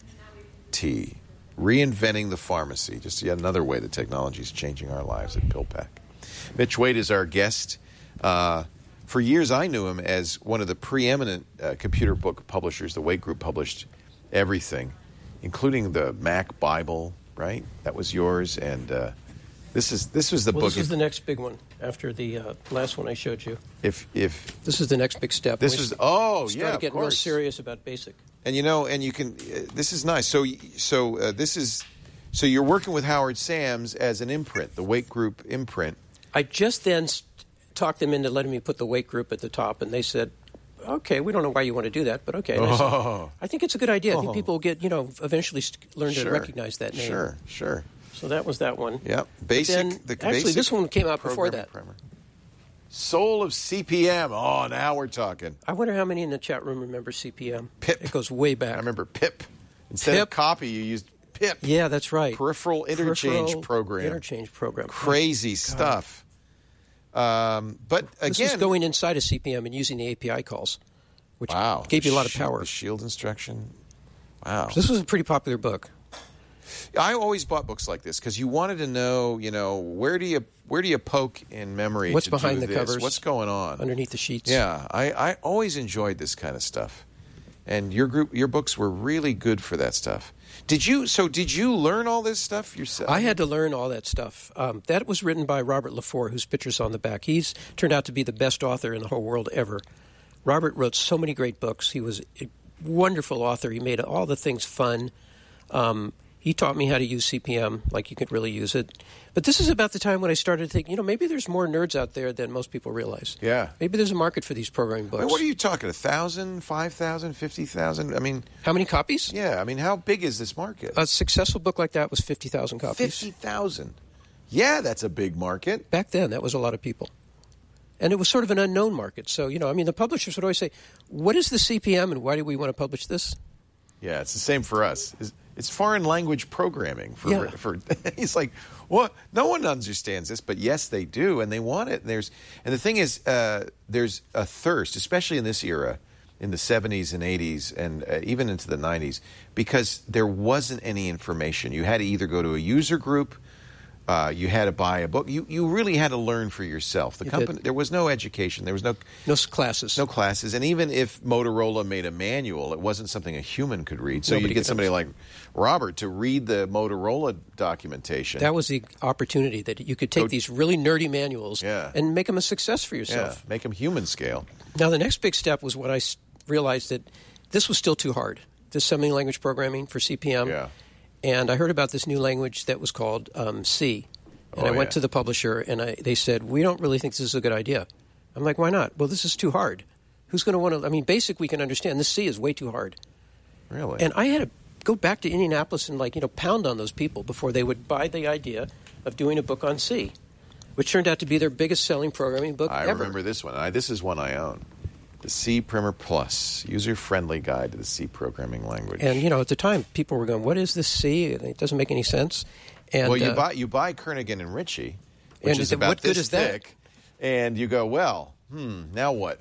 T. Reinventing the pharmacy. Just yet another way that technology is changing our lives at PillPack. Mitch Wade is our guest. Uh, for years, I knew him as one of the preeminent uh, computer book publishers. The Wade Group published everything, including the Mac Bible, right? That was yours. And uh, this is this was the well, book. This is the next big one after the uh, last one I showed you. If if This is the next big step. this We is oh started yeah, of getting real course. serious about BASIC. And you know, and you can. Uh, this is nice. So, so uh, this is. So you're working with Howard Sams as an imprint, the Wake Group imprint. I just then st- talked them into letting me put the Wake Group at the top, and they said, "Okay, we don't know why you want to do that, but okay." And I, said, Oh. I think it's a good idea. I Oh. think people will get, you know, eventually st- learn Sure. to recognize that name. Sure, sure. So that was that one. Yep. But Basic. then, the actually, basic this one came out before programming that. primer. Soul of C P M. Oh, now we're talking. I wonder how many in the chat room remember C P M. Pip. It goes way back. I remember PIP. Instead of Pip. copy, you used PIP. Yeah, that's right. Peripheral interchange Peripheral program. Interchange program. Crazy stuff. Um, but This again, was going inside of C P M and using the A P I calls, which wow, gave you a lot of Sh- power. The shield instruction. Wow. This was a pretty popular book. I always bought books like this because you wanted to know, you know, where do you where do you poke in memory? What's to behind do the this? covers? What's going on Underneath the sheets. Yeah, I, I always enjoyed this kind of stuff, and your group, your books were really good for that stuff. Did you? So did you learn all this stuff yourself? I had to learn all that stuff. Um, that was written by Robert LaFleur, whose picture's on the back. He's turned out to be the best author in the whole world ever. Robert wrote so many great books. He was a wonderful author. He made all the things fun. Um, he taught me how to use C P M like you could really use it. But this is about the time when I started to think, you know, maybe there's more nerds out there than most people realize. Yeah. Maybe there's a market for these programming books. I mean, what are you talking? A thousand, five thousand, fifty thousand? I mean, How many copies? yeah. I mean, how big is this market? A successful book like that was fifty thousand copies. Fifty thousand. Yeah, that's a big market. Back then, that was a lot of people. And it was sort of an unknown market. So, you know, I mean, the publishers would always say, what is the C P M and why do we want to publish this? Yeah, it's the same for us. It's, it's foreign language programming. For, Yeah. for he's like, what? No one understands this, but yes, they do, and they want it. And there's, and the thing is, uh, there's a thirst, especially in this era, in the seventies and eighties, and uh, even into the nineties, because there wasn't any information. You had to either go to a user group. Uh, you had to buy a book. You you really had to learn for yourself. The You company did. there was no education. There was no No s- classes. no classes, and even if Motorola made a manual, it wasn't something a human could read. So Nobody you get could somebody like Robert to read the Motorola documentation. That was the opportunity that you could take Go- these really nerdy manuals Yeah. and make them a success for yeah, yourself. make them human scale. Now, the next big step was when I s- realized that this was still too hard, this semi-language programming for C P M. Yeah. And I heard about this new language that was called um, C. And Oh, I went yeah. to the publisher, and I, they said, we don't really think this is a good idea. I'm like, why not? Well, this is too hard. Who's going to want to – I mean, BASIC we can understand. This C is way too hard. Really? And I had to go back to Indianapolis and, like, you know, pound on those people before they would buy the idea of doing a book on C, which turned out to be their biggest selling programming book I ever. remember this one. I, this is one I own. The C Primer Plus, user-friendly guide to the C programming language. And, you know, at the time, people were going, what is this C? And it doesn't make any sense. And, well, you uh, buy you buy Kernighan and Ritchie, which And is it- about what good this is that? thick, and you go, well, hmm, now what?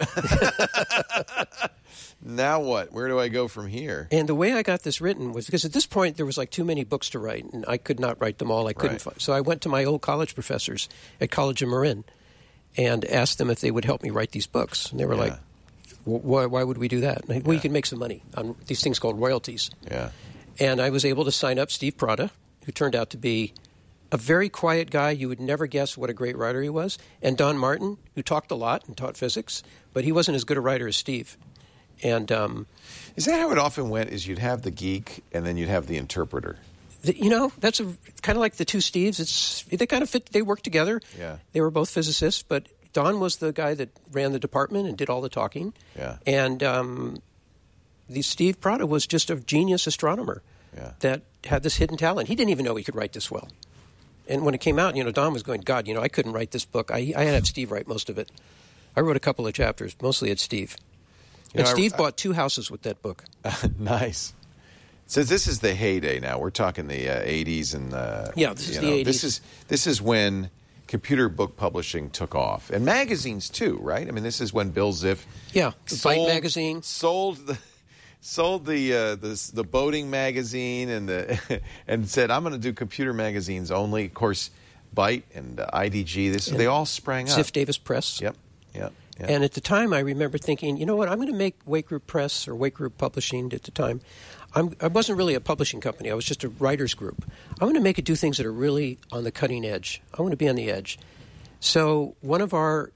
Now what? Where do I go from here? And the way I got this written was because at this point there was like too many books to write, and I could not write them all. I couldn't. Right. Find, so I went to my old college professors at College of Marin and asked them if they would help me write these books. And they were Yeah. like, why, why would we do that? And I, well, you can make some money on these things called royalties. Yeah. And I was able to sign up Steve Prada, who turned out to be a very quiet guy. You would never guess what a great writer he was. And Don Martin, who talked a lot and taught physics, but he wasn't as good a writer as Steve. And um, is that how it often went? Is you'd have the geek and then you'd have the interpreter? the, you know, that's a, kind of like the two Steves. It's they kind of fit. They worked together. Yeah. They were both physicists, but Don was the guy that ran the department and did all the talking. Yeah. And um, the Steve Prada was just a genius astronomer. Yeah. That had this hidden talent. He didn't even know he could write this well. And when it came out, you know, Don was going, God, you know, I couldn't write this book. I, I had to have Steve write most of it. I wrote a couple of chapters. Mostly it's Steve. You and know, Steve I, bought two houses with that book. Uh, nice. So this is the heyday now. We're talking the uh, eighties and uh, yeah, this is you the know, eighties. This is this is when computer book publishing took off, and magazines too, right? I mean, this is when Bill Ziff yeah, the sold, Byte magazine sold the sold the uh, the the boating magazine and the and said, I'm going to do computer magazines only. Of course, Byte and uh, I D G. This and they all sprang up. Ziff Davis Press. Yep. Yep. Yep. And at the time, I remember thinking, you know what, I'm going to make Wake Group Press or Wake Group Publishing at the time. I'm, I wasn't really a publishing company. I was just a writers group. I want to make it do things that are really on the cutting edge. I want to be on the edge. So one of our,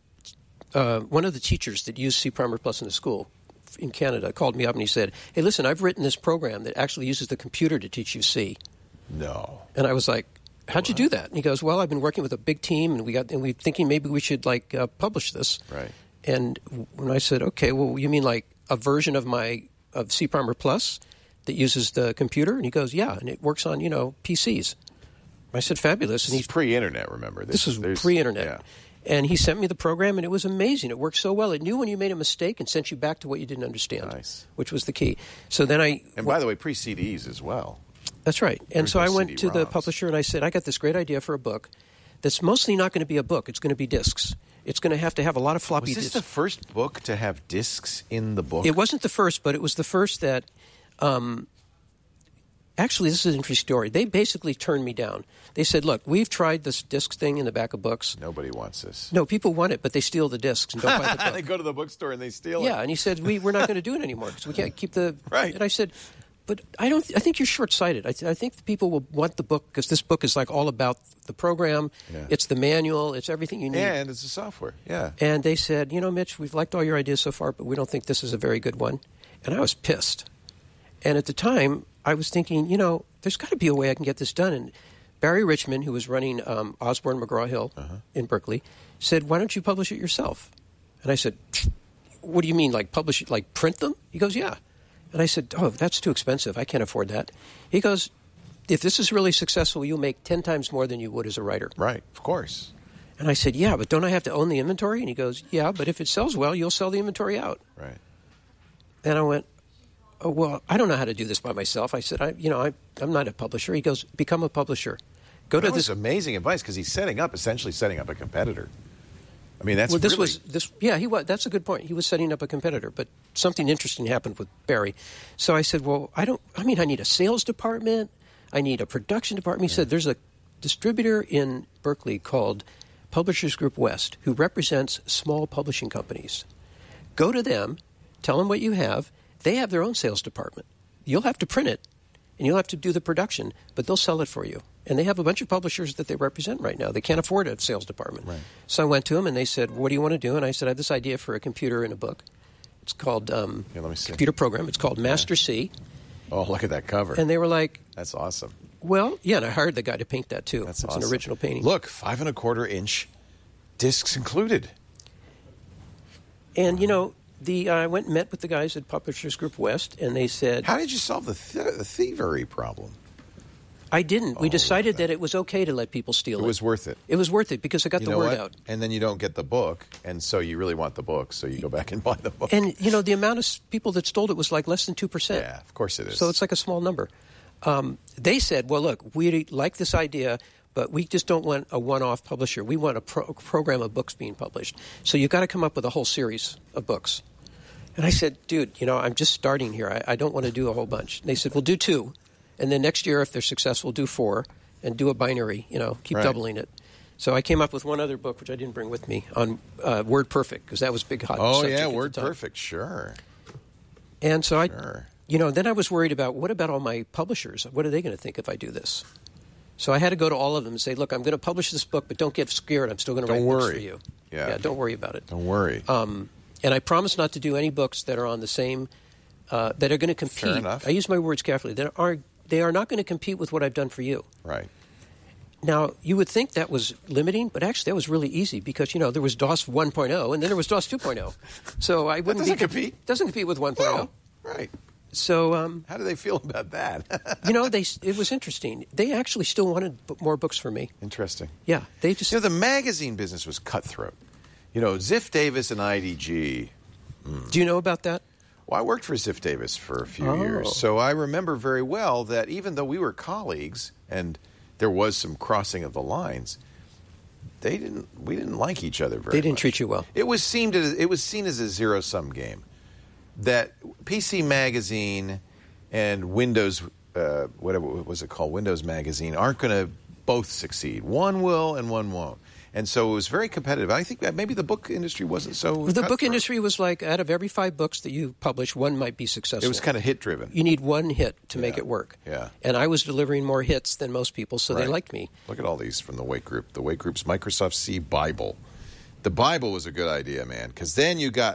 uh, one of the teachers that used C Primer Plus in the school in Canada called me up and he said, hey, listen, I've written this program that actually uses the computer to teach you C. No. And I was like, how'd you do that? And he goes, well, I've been working with a big team, and we got, and we're thinking maybe we should like uh, publish this. Right. And when I said, okay, well, you mean like a version of my of C Primer Plus that uses the computer? And he goes, yeah, and it works on you know P Cs. I said, fabulous. And he's pre-internet. Remember, this, this was pre-internet. Yeah. And he sent me the program, and it was amazing. It worked so well. It knew when you made a mistake and sent you back to what you didn't understand, nice. Which was the key. So then I and by the way, pre-C Ds as well. That's right. And so I went C D to the ROMs. publisher and I said, I got this great idea for a book that's mostly not going to be a book. It's going to be discs. It's going to have to have a lot of floppy disks. Was this disks. the first book to have discs in the book? It wasn't the first, but it was the first that um, – actually, this is an interesting story. They basically turned me down. They said, look, we've tried this disc thing in the back of books. Nobody wants this. No, people want it, but they steal the discs and don't buy the book. They go to the bookstore and they steal it. Yeah, and he said, we, we're not going to do it anymore because we can't keep the – Right. And I said – but I don't. I think you're short-sighted. I, th- I think people will want the book because this book is like all about the program. Yeah. It's the manual. It's everything you need. Yeah, and it's the software. Yeah. And they said, you know, Mitch, we've liked all your ideas so far, but we don't think this is a very good one. And I was pissed. And at the time, I was thinking, you know, there's got to be a way I can get this done. And Barry Richmond, who was running um, Osborne McGraw-Hill uh-huh. in Berkeley, said, why don't you publish it yourself? And I said, what do you mean, like publish it, like print them? He goes, yeah. And I said, oh, that's too expensive. I can't afford that. He goes, if this is really successful, you'll make ten times more than you would as a writer. Right, of course. And I said, yeah, but don't I have to own the inventory? And he goes, yeah, but if it sells well, you'll sell the inventory out. Right. And I went, oh, well, I don't know how to do this by myself. I said, I, you know, I, I'm not a publisher. He goes, become a publisher. Go that to was this amazing advice because he's setting up, essentially setting up a competitor. I mean, that's well, this really... was this. Yeah, he was. That's a good point. He was setting up a competitor, but something interesting happened with Barry. So I said, "Well, I don't. I mean, I need a sales department. I need a production department." He yeah. said, "There's a distributor in Berkeley called Publishers Group West who represents small publishing companies. Go to them, tell them what you have. They have their own sales department. You'll have to print it, and you'll have to do the production, but they'll sell it for you." And they have a bunch of publishers that they represent right now. They can't afford a sales department. Right. So I went to them, and they said, what do you want to do? And I said, I have this idea for a computer in a book. It's called um, yeah, let me see. computer program. It's called Master yeah. C. Oh, look at that cover. And they were like... That's awesome. Well, yeah, and I hired the guy to paint that, too. That's it's awesome. an original painting. Look, five and a quarter inch discs included. And, you know, the uh, I went and met with the guys at Publishers Group West, and they said... How did you solve the, th- the thievery problem? I didn't. Oh, we decided that. that it was okay to let people steal it. It was worth it. It was worth it because it got you the know word what? out. And then you don't get the book, and so you really want the book, so you go back and buy the book. And, you know, the amount of people that stole it was like less than two percent. Yeah, of course it is. So it's like a small number. Um, they said, well, look, we like this idea, but we just don't want a one-off publisher. We want a pro- program of books being published. So you've got to come up with a whole series of books. And I said, dude, you know, I'm just starting here. I, I don't want to do a whole bunch. And they said, well, do two. And then next year, if they're successful, do four. And do a binary, you know, keep right. doubling it. So I came up with one other book, which I didn't bring with me, on uh, WordPerfect, because that was big hot Oh, subject yeah, at the time. WordPerfect, sure. And so I, sure. you know, then I was worried about, what about all my publishers? What are they going to think if I do this? So I had to go to all of them and say, look, I'm going to publish this book, but don't get scared. I'm still going to Don't write books worry. for you. Yeah. yeah, don't worry about it. Don't worry. Um, and I promise not to do any books that are on the same, uh, that are going to compete. Fair enough. I use my words carefully. That are, they are not going to compete with what I've done for you. Right. Now, you would think that was limiting, but actually that was really easy because, you know, there was DOS one point oh and then there was DOS two point oh. So I wouldn't doesn't be, compete. Doesn't compete with one point oh. No. Right. So, um, How do they feel about that? you know, they it was interesting. They actually still wanted b- more books from me. Interesting. Yeah, they just... You know, the magazine business was cutthroat. You know, Ziff Davis and I D G. Do you know about that? Well, I worked for Ziff Davis for a few Oh. years, so I remember very well that even though we were colleagues and there was some crossing of the lines, they didn't. We didn't like each other very. They didn't much. treat you well. It was seemed. It was seen as a zero-sum game. That P C Magazine and Windows, uh, whatever was it called, Windows Magazine, aren't going to both succeed. One will and one won't. And so it was very competitive. I think that maybe the book industry wasn't so. The book cutthroat. industry was like, out of every five books that you publish, one might be successful. It was kind of hit-driven. You need one hit to make Yeah. it work. Yeah. And I was delivering more hits than most people, so they Right. liked me. Look at all these from the Wake Group. The Wake Group's Microsoft C Bible. The Bible was a good idea, man, because then you got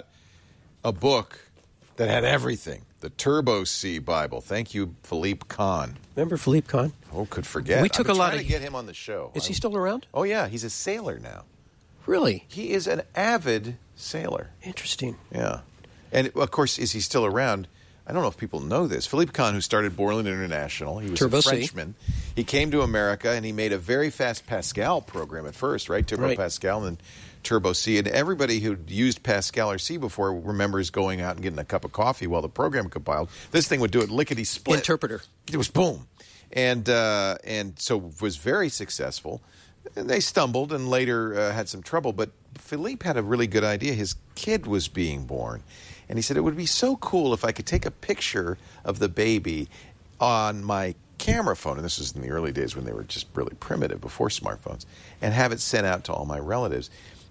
a book that had everything. The Turbo C Bible. Thank you, Philippe Kahn. Remember Philippe Kahn? Oh, could forget. We took I've been a lot trying of- to get him on the show. Is he I- still around? Oh yeah, he's a sailor now. Really? He is an avid sailor. Interesting. Yeah. And, of course, is he still around? I don't know if people know this. Philippe Kahn, who started Borland International, he was Turbo a C. Frenchman. He came to America, and he made a very fast Pascal program at first, right? Turbo Right. Pascal and then Turbo C. And everybody who used Pascal or C before remembers going out and getting a cup of coffee while the program compiled. This thing would do it lickety-split. Interpreter. It was boom. And, uh, and so was very successful. And they stumbled and later uh, had some trouble. But Philippe had a really good idea. His kid was being born. And he said, it would be so cool if I could take a picture of the baby on my camera phone. And this was in the early days when they were just really primitive, before smartphones, and have it sent out to all my relatives.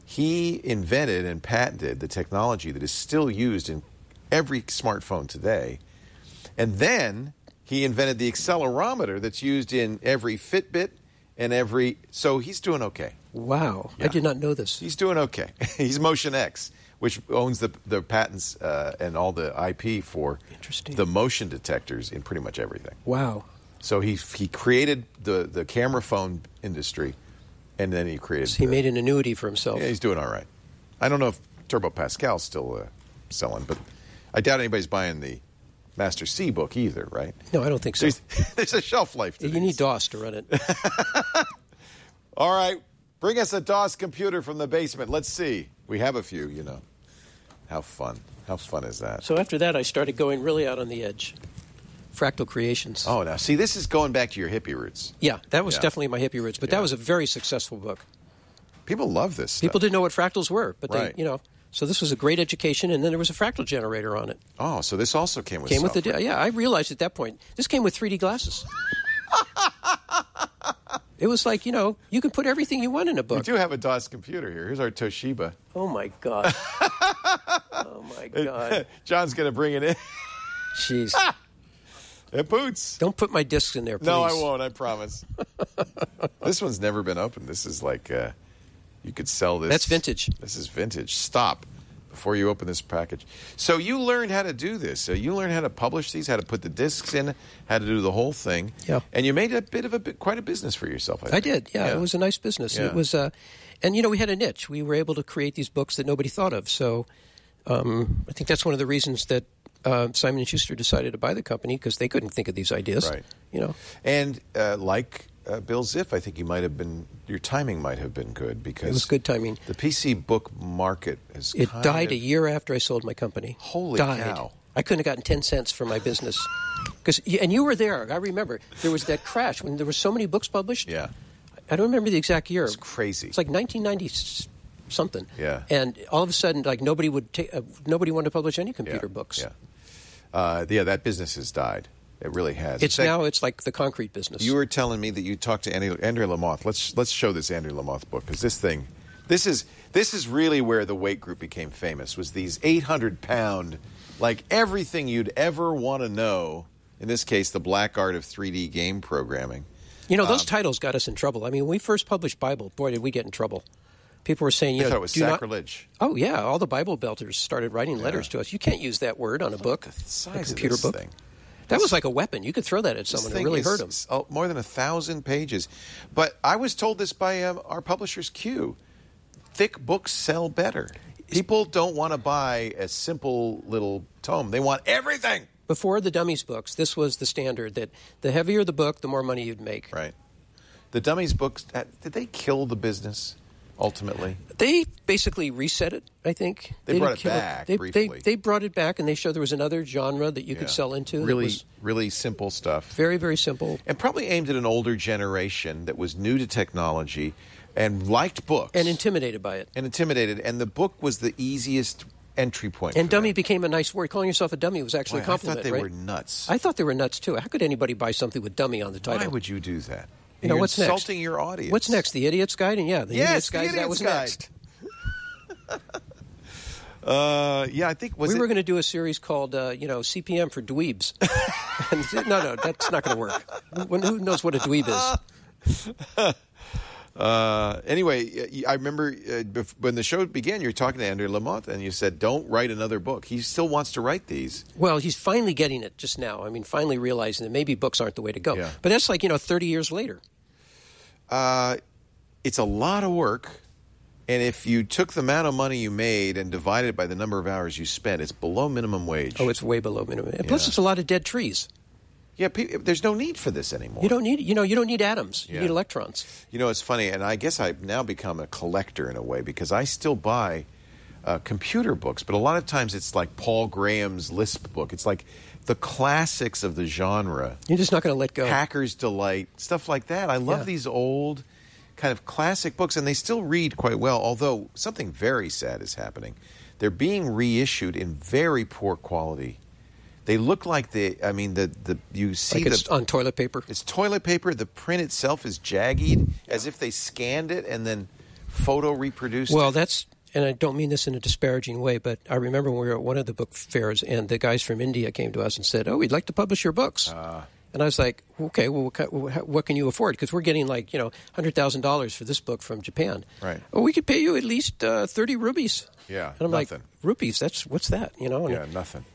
He invented and patented the technology that is still used in every smartphone today. And then he invented the accelerometer that's used in every Fitbit and every... So he's doing okay. Wow. Yeah. I did not know this. He's doing okay. He's Motion X, which owns the the patents uh, and all the I P for Interesting. the motion detectors in pretty much everything. Wow. So he he created the, the camera phone industry, and then he created... So he the- made an annuity for himself. Yeah, he's doing all right. I don't know if Turbo Pascal's still uh, selling, but I doubt anybody's buying the Master C book either, right? No, I don't think so. There's, there's a shelf life to You these. need DOS to run it. All right, bring us a DOS computer from the basement. Let's see. We have a few, you know. How fun. How fun is that? So after that, I started going really out on the edge. Fractal Creations. Oh, now, see, this is going back to your hippie roots. Yeah, that was Yeah. definitely my hippie roots, but Yeah. that was a very successful book. People love this stuff. People didn't know what fractals were, but Right. they, you know, so this was a great education, and then there was a fractal generator on it. Oh, so this also came with Came with software. the yeah. I realized at that point this came with three D glasses. It was like, you know, you can put everything you want in a We book. do have a DOS computer here. Here's our Toshiba. Oh my god. Oh my god. John's going to bring it in. Jeez. It boots. Don't put my discs in there, please. No, I won't. I promise. This one's never been opened. This is like uh, you could sell this. That's vintage. This is vintage. Stop before you open this package. So you learned how to do this. So you learned how to publish these, how to put the discs in, how to do the whole thing. Yeah. And you made a bit of a bit, quite a business for yourself. I, I think. did. Yeah, it was a nice business. Yeah. It was, uh, and you know, we had a niche. We were able to create these books that nobody thought of. So um, I think that's one of the reasons that uh, Simon and Schuster decided to buy the company, because they couldn't think of these ideas. Right. You know. And uh, like uh, Bill Ziff, I think you might have been your timing might have been good because It was good timing. The P C book market has It kind died of, a year after I sold my company. Holy died. cow. I couldn't have gotten ten cents for my business. Cause, and you were there. I remember. There was that crash when there were so many books published. Yeah. I don't remember the exact year. It's crazy. It's like nineteen ninety something. Yeah. And all of a sudden, like nobody would take, uh, nobody wanted to publish any computer yeah. books. Yeah. Uh, yeah, that business has died. It really has. It's In fact, now it's like the concrete business. You were telling me that you talked to Andy, Andrew Lamoth. Let's let's show this Andrew Lamoth book because this thing, this is this is really where the Wake Group became famous. Was these eight hundred pound, like everything you'd ever want to know. In this case, the black art of three D game programming. You know, those Um, titles got us in trouble. I mean, when we first published Bible, boy, did we get in trouble. People were saying, you I know, thought it was do not- sacrilege. Oh, yeah. All the Bible belters started writing letters to us. You can't use that word on a book, The a size of computer this book. thing. That was like a weapon. You could throw that at someone This and thing really is hurt them. s- oh, more than a thousand pages. But I was told this by um, our publisher's Q. Thick books sell better. People don't want to buy a simple little tome. They want everything. Before the Dummies books, this was the standard that the heavier the book, the more money you'd make. Right. The Dummies books, uh, did they kill the business ultimately? They basically reset it, I think. They brought didn't it kill back They, briefly. They, they brought it back, and they showed there was another genre that you Yeah. could sell into. that Really, was really simple stuff. very, very simple. And probably aimed at an older generation that was new to technology and liked books. And intimidated by it. and intimidated. And the book was the easiest entry point. And for dummy them. became a nice word. Calling yourself a dummy was actually Boy, a compliment, I thought they right? were nuts. I thought they were nuts, too. How could anybody buy something with dummy on the title? Why would you do that? You know, You're what's next? insulting your audience. What's next? The Idiot's Guide? And yeah, the Yes, Idiot's the Guide, that Idiot's was Guide. next. Uh, yeah, I think was we it? were going to do a series called, uh, you know, C P M for dweebs. And, no, no, that's not going to work. Who, who knows what a dweeb is? Uh, anyway, y- I remember uh, bef- when the show began, you were talking to Andrew Lamothe, and you said, "Don't write another book." He still wants to write these. Well, he's finally getting it just now. I mean, finally realizing that maybe books aren't the way to go. Yeah. But that's like, you know, thirty years later. Uh, it's a lot of work, and if you took the amount of money you made and divided it by the number of hours you spent, it's below minimum wage. Oh, it's way below minimum. And plus, Yeah. it's a lot of dead trees. Yeah, pe- there's no need for this anymore. You don't need, you know, you don't need atoms. You Yeah. need electrons. You know, it's funny, and I guess I've now become a collector in a way because I still buy uh, computer books, but a lot of times it's like Paul Graham's Lisp book. It's like the classics of the genre. You're just not going to let go. Hacker's Delight, stuff like that. I love Yeah. these old kind of classic books, and they still read quite well, although something very sad is happening. They're being reissued in very poor quality. They look like the, I mean, the, the you see Like it's the, on toilet paper. it's toilet paper. The print itself is jagged, as if they scanned it and then photo reproduced Well, it. that's, and I don't mean this in a disparaging way, but I remember when we were at one of the book fairs, and the guys from India came to us and said, "Oh, we'd like to publish your books." Uh, and I was like, "Okay, well, what, ki- what can you afford? Because we're getting like you know, hundred thousand dollars for this book from Japan. Right. Well, we could pay you at least uh, thirty rupees. Yeah, And I'm nothing. like, rupees? That's what's that? You know? And yeah, nothing.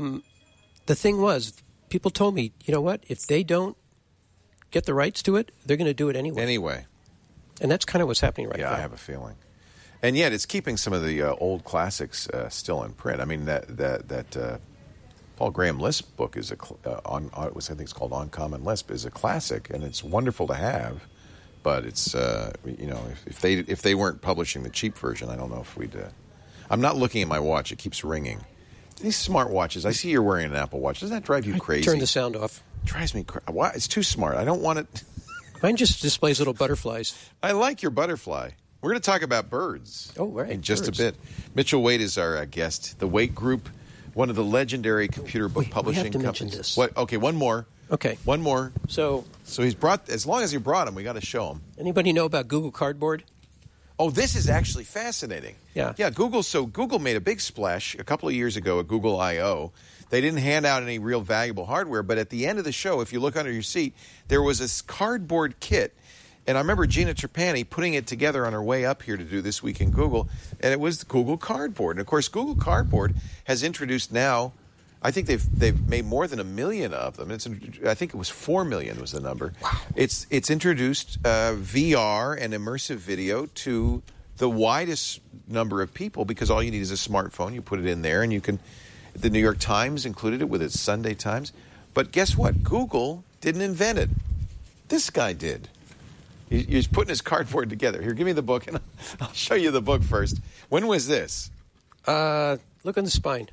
the thing was, people told me, you know what? If they don't get the rights to it, they're going to do it anyway. Anyway, And that's kind of what's happening right yeah, now. I have a feeling. And yet, it's keeping some of the uh, old classics uh, still in print. I mean, that that that uh, Paul Graham Lisp book is a cl- uh, on, on it was I think it's called Uncommon Lisp is a classic, and it's wonderful to have. But it's uh, you know if, if they if they weren't publishing the cheap version, I don't know if we'd. Uh, I'm not looking at my watch; it keeps ringing. These smart watches. I see you're wearing an Apple Watch. Doesn't that drive you crazy? Turn the sound off. drives me crazy. Why? It's too smart. I don't want it. Mine just displays little butterflies. I like your butterfly. We're going to talk about birds. Oh, right, In just birds. a bit. Mitchell Waite is our uh, guest. The Waite Group, one of the legendary computer book Wait, we publishing have to mention companies. this. What? Okay, one more. Okay. One more. So, So he's brought, as long as he brought him, we got to show him. anybody know about Google Cardboard? Oh, this is actually fascinating. Yeah. Yeah, Google, so Google made a big splash a couple of years ago at Google I O. They didn't hand out any real valuable hardware, but at the end of the show, if you look under your seat, there was this cardboard kit. And I remember Gina Trapani putting it together on her way up here to do This Week in Google, and it was Google Cardboard. And, of course, Google Cardboard has introduced now, I think they've they've made more than a million of them. It's I think it was four million was the number. Wow. It's, it's introduced uh, V R and immersive video to the widest number of people because all you need is a smartphone. You put it in there, and you can – the New York Times included it with its Sunday Times. But guess what? Google didn't invent it. This guy did. He's putting his cardboard together. Here, give me the book, and I'll show you the book first. When was this? Uh, look on the spine.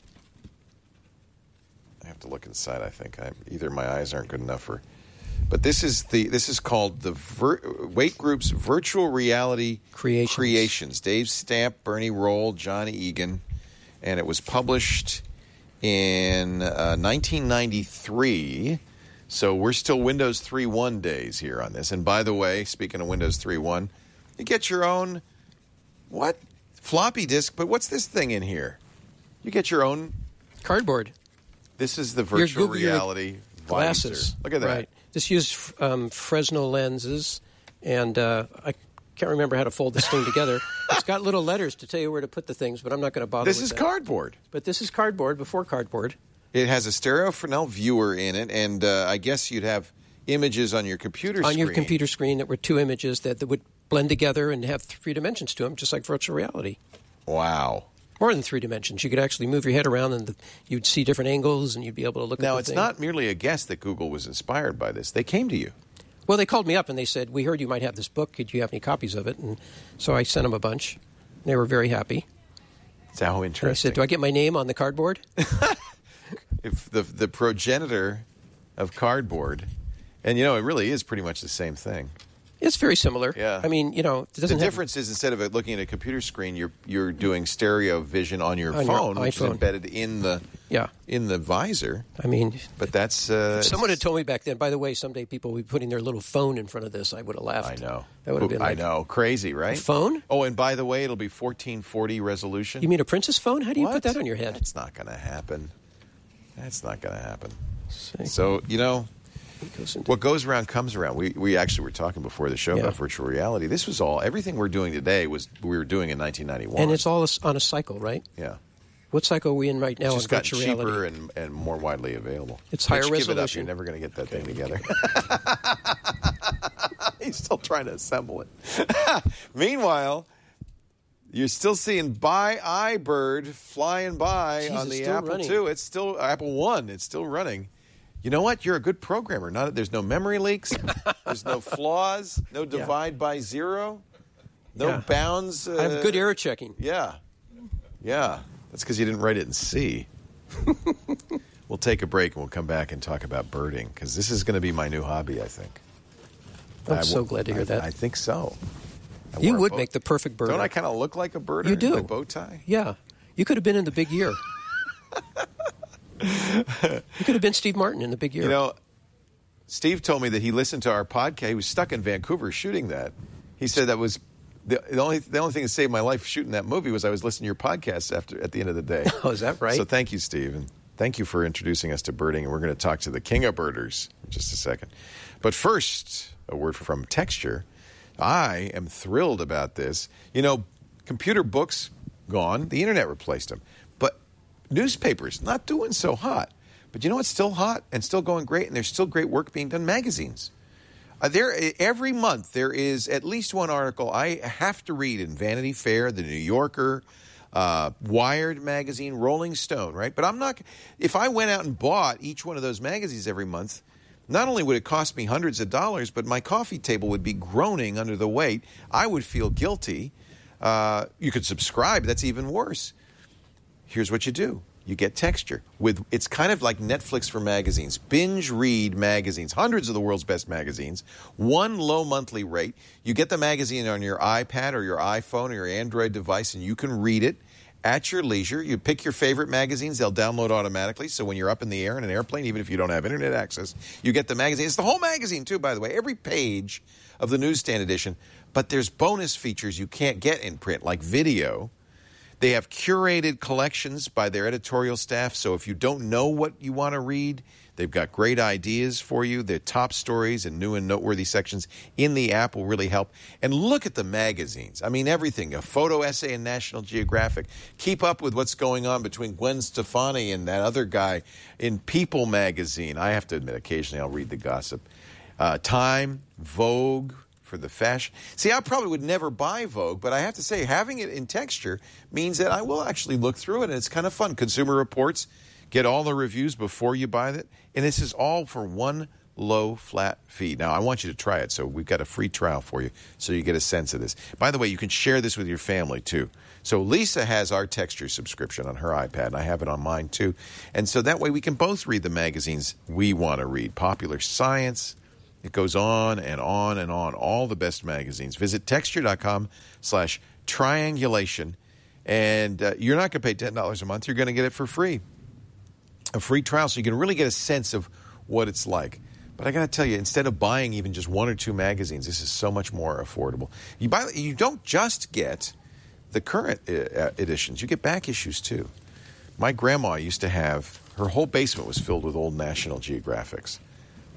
I have to look inside. I think I, either my eyes aren't good enough for. But this is the this is called the Ver, Waite Group's Virtual Reality Creations. Creations. Dave Stamp, Bernie Roll, John Egan, and it was published in uh, nineteen ninety-three. So we're still Windows three point one days here on this. And by the way, speaking of Windows three point one, you get your own, what? Floppy disk. But what's this thing in here? You get your own. Cardboard. This is the Your virtual Google- your reality Glasses. visor. Look at that. Right. This used um, Fresnel lenses, and uh, I can't remember how to fold this thing together. It's got little letters to tell you where to put the things, but I'm not going to bother This with is that. cardboard. But this is cardboard before cardboard. It has a stereo Fresnel viewer in it, and uh, I guess you'd have images on your computer On screen. your computer screen that were two images that, that would blend together and have three dimensions to them, just like virtual reality. Wow. More than three dimensions. You could actually move your head around, and the, you'd see different angles, and you'd be able to look Now, at the it's thing. not merely a guess that Google was inspired by this. They came to you. Well, they called me up, and they said, we heard you might have this book. Could you have any copies of it? And so I sent them a bunch. They were very happy. That's how And I interesting. said, do I get my name on the cardboard? If the the progenitor of cardboard, and you know, it really is pretty much the same thing. It's very similar. Yeah. I mean, you know, it The doesn't have... difference is instead of it looking at a computer screen, you're you're doing stereo vision on your On your phone, which is iPhone. embedded in the Yeah. in the visor. I mean, But that's uh, if someone had told me back then, by the way, someday people will be putting their little phone in front of this, I would have laughed. I know. That would have been I like, know. Crazy, right? phone? Oh, and by the way, it'll be fourteen forty resolution. You mean a princess phone? How do you What? put that on your head? That's not going to happen. That's not going to happen. See. So, you know, It goes into- what goes around comes around. We we actually were talking before the show Yeah. about virtual reality. This was all, everything we're doing today was we were doing in nineteen ninety-one. And it's all a s- on a cycle, right? Yeah. What cycle are we in right now It's just on gotten virtual cheaper reality? and, and more widely available. It's higher Rich, give it up. resolution. You're never going to get that thing together. He's still trying to assemble it. Meanwhile, you're still seeing by iBird flying by Jeez, on it's the still Apple running. two. It's still Apple one. It's still running. You know what? You're a good programmer. Not there's no memory leaks. There's no flaws. No divide by zero. No Yeah. bounds. Uh, I have good error checking. Yeah. Yeah. That's because you didn't write it in C. We'll take a break and we'll come back and talk about birding because this is going to be my new hobby, I think. I'm I so will- glad to hear I, that. I think so. I You wear a would bow- make the perfect birder. Don't I kind of look like a birder? You do. My bow tie? Yeah. You could have been in the big year. You could have been Steve Martin in the big year. You know, Steve told me that he listened to our podcast. He was stuck in Vancouver shooting that. He said that was the, the only the only thing that saved my life shooting that movie was I was listening to your podcast after at the end of the day. Oh, is that right? So thank you, Steve, and thank you for introducing us to birding. And we're going to talk to the king of birders in just a second. But first, a word from Texture. I am thrilled about this. You know, computer books gone. The internet replaced them. But newspapers not doing so hot. But you know what's still hot and still going great, and there's still great work being done? Magazines. Uh, there, every month there is at least one article I have to read in Vanity Fair, The New Yorker, uh, Wired magazine, Rolling Stone, right? But I'm not. If I went out and bought each one of those magazines every month, not only would it cost me hundreds of dollars, but my coffee table would be groaning under the weight. I would feel guilty. Uh, you could subscribe. That's even worse. Here's what you do. You get Texture. With it's kind of like Netflix for magazines. Binge read magazines, hundreds of the world's best magazines, one low monthly rate. You get the magazine on your iPad or your iPhone or your Android device, and you can read it at your leisure. You pick your favorite magazines. They'll download automatically. So when you're up in the air in an airplane, even if you don't have internet access, you get the magazine. It's the whole magazine, too, by the way. Every page of the newsstand edition. But there's bonus features you can't get in print, like video. They have curated collections by their editorial staff, so if you don't know what you want to read, they've got great ideas for you. Their top stories and new and noteworthy sections in the app will really help. And look at the magazines. I mean, everything. A photo essay in National Geographic. Keep up with what's going on between Gwen Stefani and that other guy in People magazine. I have to admit, occasionally I'll read the gossip. Uh, Time, Vogue, for the fashion. See, I probably would never buy Vogue, but I have to say, having it in Texture means that I will actually look through it, and it's kind of fun. Consumer Reports, get all the reviews before you buy it, and this is all for one low, flat fee. Now, I want you to try it, so we've got a free trial for you so you get a sense of this. By the way, you can share this with your family, too. So Lisa has our Texture subscription on her iPad, and I have it on mine, too. And so that way we can both read the magazines we want to read. Popular Science. It goes on and on and on. All the best magazines. Visit texture.com slash triangulation. And uh, you're not going to pay ten dollars a month. You're going to get it for free. A free trial so you can really get a sense of what it's like. But I got to tell you, instead of buying even just one or two magazines, this is so much more affordable. You buy, you don't just get the current uh, editions. You get back issues, too. My grandma used to have, her whole basement was filled with old National Geographics.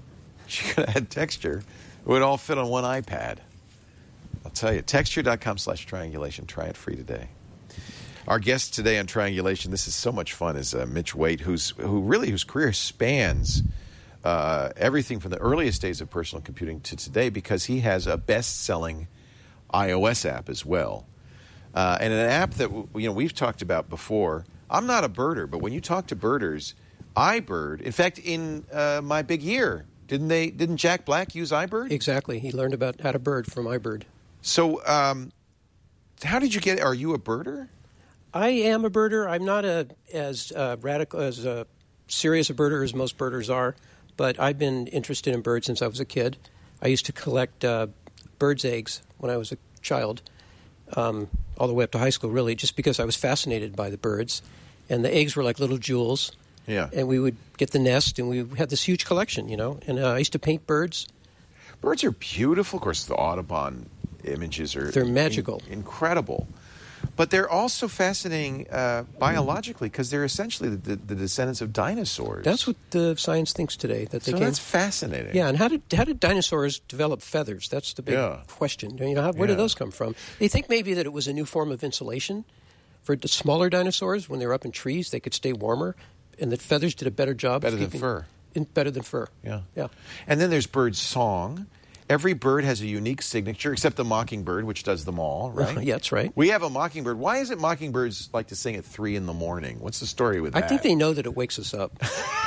She could have had texture. It would all fit on one iPad. I'll tell you, texture.com slash triangulation. Try it free today. Our guest today on Triangulation, this is so much fun, is uh, Mitch Waite, who's who really whose career spans uh, everything from the earliest days of personal computing to today, because he has a best-selling iOS app as well, uh, and an app that you know we've talked about before. I'm not a birder, but when you talk to birders, iBird. In fact, in uh, My Big Year, didn't they? Didn't Jack Black use iBird? Exactly. He learned about how to bird from iBird. So, um, how did you get? Are you a birder? I am a birder. I'm not a, as uh, radical, as uh, serious a birder as most birders are, but I've been interested in birds since I was a kid. I used to collect uh, birds' eggs when I was a child, um, all the way up to high school, really, just because I was fascinated by the birds. And the eggs were like little jewels. Yeah. And we would get the nest, and we had this huge collection, you know. And uh, I used to paint birds. Birds are beautiful. Of course, the Audubon images are... They're magical. In- incredible. But they're also fascinating uh, biologically, because they're essentially the, the descendants of dinosaurs. That's what the science thinks today. That they so came... that's fascinating. Yeah, and how did how did dinosaurs develop feathers? That's the big Yeah. question. You know, how, where Yeah. did those come from? They think maybe that it was a new form of insulation. For the smaller dinosaurs, when they were up in trees, they could stay warmer, and that feathers did a better job. Better of than keeping, fur. In, better than fur. Yeah. Yeah. And then there's bird song. Every bird has a unique signature, except the mockingbird, which does them all, right? Uh, yeah, that's right. We have a mockingbird. Why is it mockingbirds like to sing at three in the morning? What's the story with I that? think they know that it wakes us up.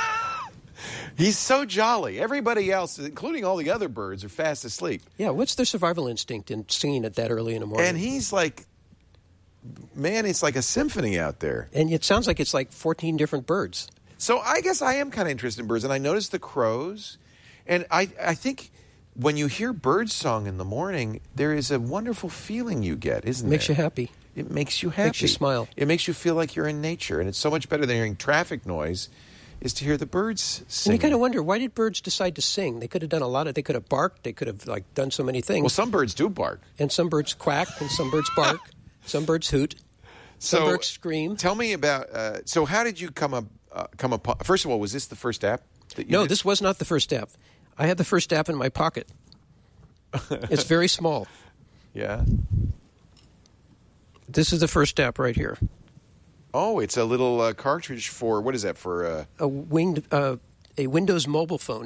He's so jolly. Everybody else, including all the other birds, are fast asleep. Yeah, what's their survival instinct in singing it that early in the morning? And he's like, man, it's like a symphony out there. And it sounds like it's like fourteen different birds. So I guess I am kind of interested in birds, and I noticed the crows. And I, I think when you hear birdsong in the morning, there is a wonderful feeling you get, isn't It makes there? you happy. It makes you happy. Makes you smile. It makes you feel like you're in nature, and it's so much better than hearing traffic noise is to hear the birds And sing. you kind of wonder, why did birds decide to sing? They could have done a lot of, they could have barked, they could have like done so many things. Well, some birds do bark. And some birds quack, and some birds bark, some birds hoot, some So birds scream. Tell me about, uh, so how did you come up, uh, come upon, first of all, was this the first app that you No, did? this was not the first app. I had the first app in my pocket. It's very small. Yeah. This is the first app right here. Oh, it's a little uh, cartridge for, what is that, for... Uh, A winged, uh, a Windows mobile phone.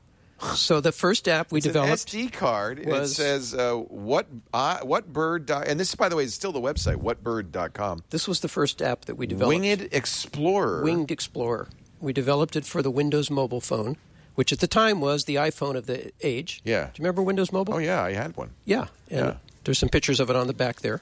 So the first app we it's developed an S D card, and it was- says, uh, what, uh, what bird, dot, and this, by the way, is still the website, what bird dot com. This was the first app that we developed. Winged Explorer. Winged Explorer. We developed it for the Windows mobile phone, which at the time was the iPhone of the age. Yeah. Do you remember Windows Mobile? Oh, yeah, I had one. Yeah. And Yeah. there's some pictures of it on the back there.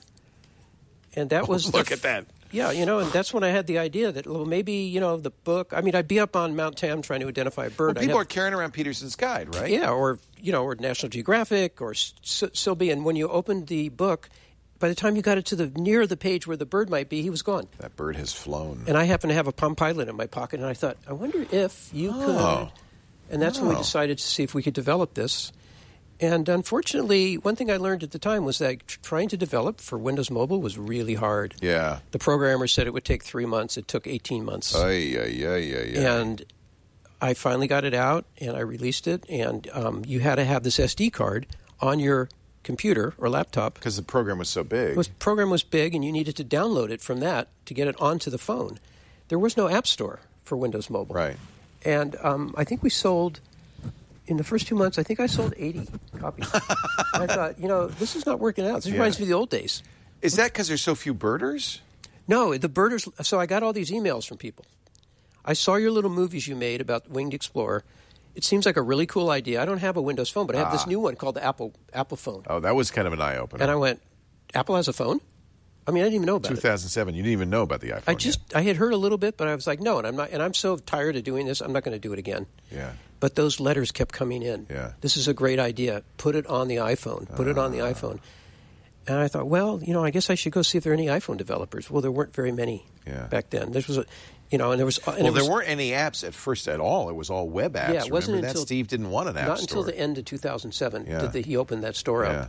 And that was the Look f- at that. Yeah, you know, and that's when I had the idea that, well, maybe, you know, the book, I mean, I'd be up on Mount Tam trying to identify a bird. Well, I'd people have- are carrying around Peterson's Guide, right? Yeah, or, you know, or National Geographic or S- Sylvie. And when you opened the book, by the time you got it to the near the page where the bird might be, he was gone. That bird has flown. And I happened to have a Palm Pilot in my pocket, and I thought, I wonder if you Oh. could. And that's when we Oh. decided to see if we could develop this. And unfortunately, one thing I learned at the time was that tr- trying to develop for Windows Mobile was really hard. Yeah. The programmer said it would take three months. It took eighteen months. Ay, ay, ay, ay, ay. And I finally got it out, and I released it. And um, you had to have this S D card on your computer or laptop. Because the program was so big. The program was big, and you needed to download it from that to get it onto the phone. There was no app store for Windows Mobile. Right. And um, I think we sold, in the first two months, I think I sold eighty copies. And I thought, you know, this is not working out. This Yeah. reminds me of the old days. Is that because there's so few birders? No, the birders. So I got all these emails from people. I saw your little movies you made about Winged Explorer. It seems like a really cool idea. I don't have a Windows phone, but I have Ah. this new one called the Apple Apple phone. Oh, that was kind of an eye-opener. And I went, Apple has a phone? I mean, I didn't even know about it. two thousand seven, you didn't even know about the iPhone I just I had heard a little bit, but I was like, no, and I'm not, and I'm so tired of doing this. I'm not going to do it again. yet. Yeah. But those letters kept coming in. Yeah. This is a great idea. Put it on the iPhone. Put it on the iPhone. And I thought, well, you know, I guess I should go see if there are any iPhone developers. Well, there weren't very many Yeah. back then. This was a, you know, and there was. And Well, it was, there weren't any apps at first at all. It was all web apps. Yeah, it wasn't Remember until that? Steve didn't want an app not store. until the end of two thousand seven Yeah. did the, he opened that store Yeah. up.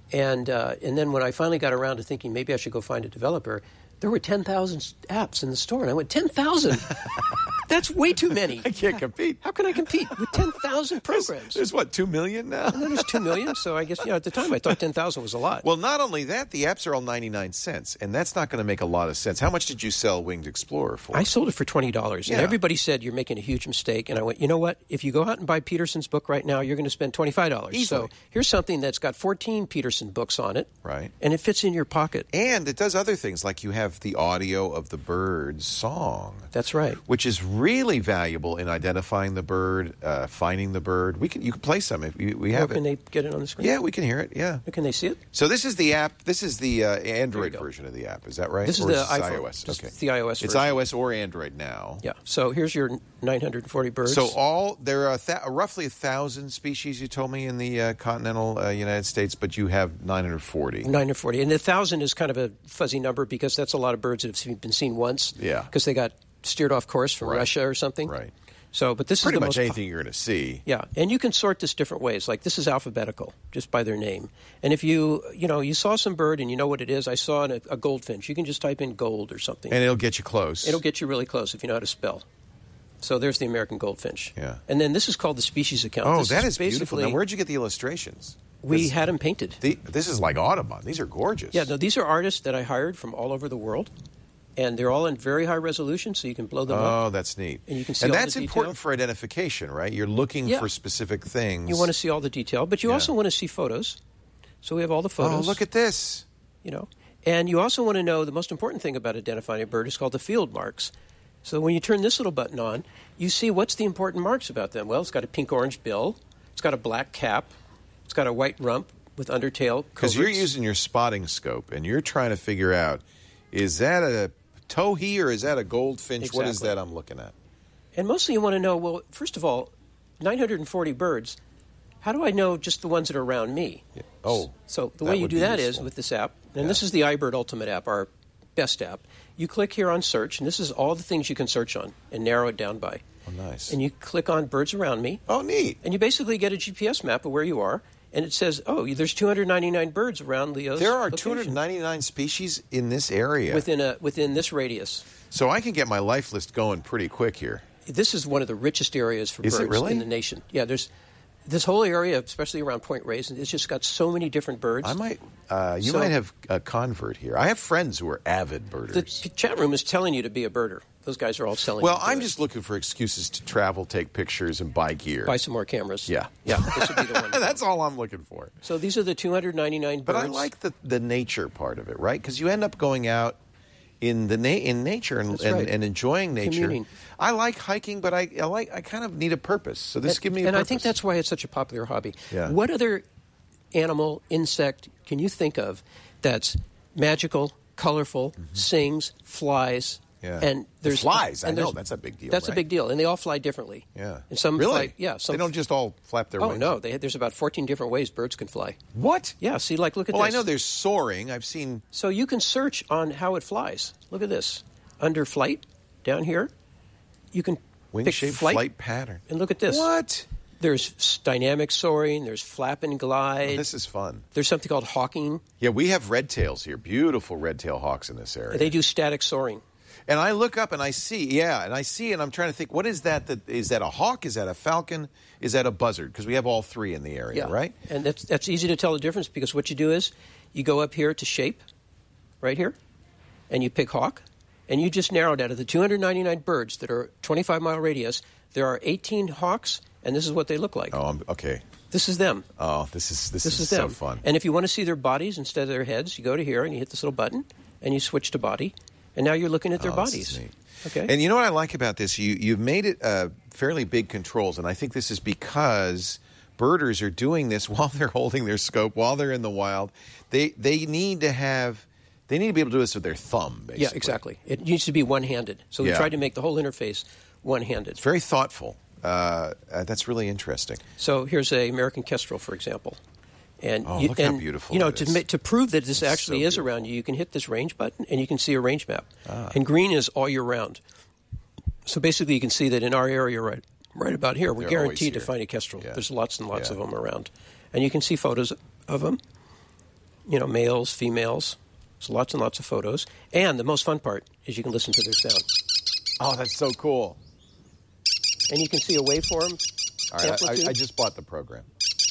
And uh, and then when I finally got around to thinking maybe I should go find a developer, there were ten thousand apps in the store. And I went, ten thousand? That's way too many. I can't compete. How can I compete with ten thousand programs? There's, there's what, two million now? And then there's two million. So I guess, you know, at the time I thought ten thousand was a lot. Well, not only that, the apps are all ninety-nine cents, and that's not going to make a lot of sense. How much did you sell Winged Explorer for? I sold it for twenty dollars. Yeah. And everybody said, you're making a huge mistake. And I went, you know what? If you go out and buy Peterson's book right now, you're going to spend twenty-five dollars. Easily. So here's something that's got fourteen Peterson books on it. Right. And it fits in your pocket. And it does other things, like you have the audio of the bird's song. That's right. Which is really valuable in identifying the bird, uh, finding the bird. We can you can play some if we, we have oh, can it. they get it on the screen? Yeah, we can hear it. Yeah. Can they see it? So this is the app. This is the uh, Android go. version of the app. Is that right? This is or the is iPhone. iOS. This Okay. is the iOS It's version. iOS or Android now. Yeah. So here's your nine hundred forty birds. So all there are th- roughly a thousand species. You told me in the uh, continental uh, United States, but you have nine hundred forty. nine hundred forty. And the one thousand is kind of a fuzzy number because that's a lot of birds that have been seen once. Yeah. Because they got steered off course from Right. Russia or something. Right. So, but this Pretty is the much most anything you're going to see. Yeah, and you can sort this different ways. Like this is alphabetical, just by their name. And if you, you know, you saw some bird and you know what it is. I saw an, a goldfinch. You can just type in gold or something. And it'll get you close. It'll get you really close if you know how to spell. So there's the American goldfinch. Yeah. And then this is called the species account. Oh, this that is is beautiful. basically- Now, where'd you get the illustrations? We This- had them painted. The, this is like Audubon. These are gorgeous. Yeah, no, these are artists that I hired from all over the world. And they're all in very high resolution, so you can blow them up. Oh, that's neat. And you can see and all that's the important detail. for identification, right? You're looking Yeah. for specific things. You want to see all the detail, but you Yeah. also want to see photos. So we have all the photos. Oh, look at this. You know, and you also want to know the most important thing about identifying a bird is called the field marks. So when you turn this little button on, you see what's the important marks about them. Well, it's got a pink-orange bill, it's got a black cap, it's got a white rump with undertail. Because you're coverts. using your spotting scope, and you're trying to figure out, is that a towhee or is that a goldfinch? What is Exactly. that I'm looking at? And mostly you want to know, well, first of all, nine hundred forty birds, how do I know just the ones that are around me? Yeah. Oh, So the that way you would do be that is useful. with this app, and Yeah. this is the iBird Ultimate app, our best app. You click here on search, and this is all the things you can search on and narrow it down by. Oh, nice. And you click on birds around me, Oh, neat. and you basically get a G P S map of where you are, and it says, oh, there's two hundred ninety-nine birds around Leo's There are location two hundred ninety-nine species in this area. within a within this radius. So I can get my life list going pretty quick here. This is one of the richest areas for Is it birds really? in the nation. Yeah, there's this whole area, especially around Point Reyes, and it's just got so many different birds. I might, uh, you So- might have a convert here. I have friends who are avid the birders. p- chat room is telling you to be a birder. Those guys are all selling. Well, you to do I'm it. just looking for excuses to travel, take pictures, and buy gear. buy some more cameras. Yeah. yeah. This would be the one. That's all I'm looking for. So these are the two hundred ninety-nine But birds. I like the, the nature part of it, right? Because you end up going out in the na- in nature and, That's and, right. and enjoying nature. Communing. I like hiking, but I, I like I kind of need a purpose. So this And- gives me a and purpose. I think that's why it's such a popular hobby. Yeah. What other animal, insect can you think of that's magical, colorful, sings, flies? Mm-hmm. Yeah. And The there's flies, I and know, there's- that's a big deal, That's a right? big deal, and they all fly differently. Yeah. And some really? fly, yeah. Some they don't just all flap their Oh wings. no, they, there's about fourteen different ways birds can fly. What? Yeah. See, like look at Well, this. I know there's soaring. I've seen. So you can search on how it flies. Look at this. Under flight, down here, you can Wing pick shaped flight, flight pattern. and look at this. What? There's s- dynamic soaring. There's flap and glide. This is fun. There's something called hawking. Yeah, we have red tails here. Beautiful red tail hawks in this area. They do static soaring. And I look up and I see, yeah, and I see, and I'm trying to think, what is that? That is that a hawk? Is that a falcon? Is that a buzzard? Because we have all three in the area, right? And that's that's easy to tell the difference because what you do is you go up here to shape, right here, and you pick hawk, and you just narrowed out of the two hundred ninety-nine birds that are twenty-five mile radius. There are eighteen hawks, and this is what they look like. Oh, I'm, okay. This is them. Oh, this is this, This is, is so them. fun. And if you want to see their bodies instead of their heads, you go to here and you hit this little button, and you switch to body, and now you're looking at their Oh, this bodies. is neat. Okay. And you know what I like about this? You you've made it uh, fairly big controls, and I think this is because birders are doing this while they're holding their scope, while they're in the wild. They they need to have they need to be able to do this with their thumb, basically. Yeah, exactly. It needs to be one-handed. So we Yeah. tried to make the whole interface one-handed. It's very thoughtful. Uh, uh, that's really interesting. So here's a American kestrel, for example. And Oh, you, look how and, beautiful You know, that to is. ma- to prove that this It's actually so is around beautiful. you, you can hit this range button and you can see a range map. Ah. And green is all year round. So basically, you can see that in our area, right, right about here, we're They're always guaranteed to here. find a kestrel. Yeah. There's lots and lots Yeah. of them around, and you can see photos of them. you know, males, females. So lots and lots of photos. And the most fun part is you can listen to their sound. Oh, that's so cool. And you can see a waveform. All right, amplitude. I, I just bought the program.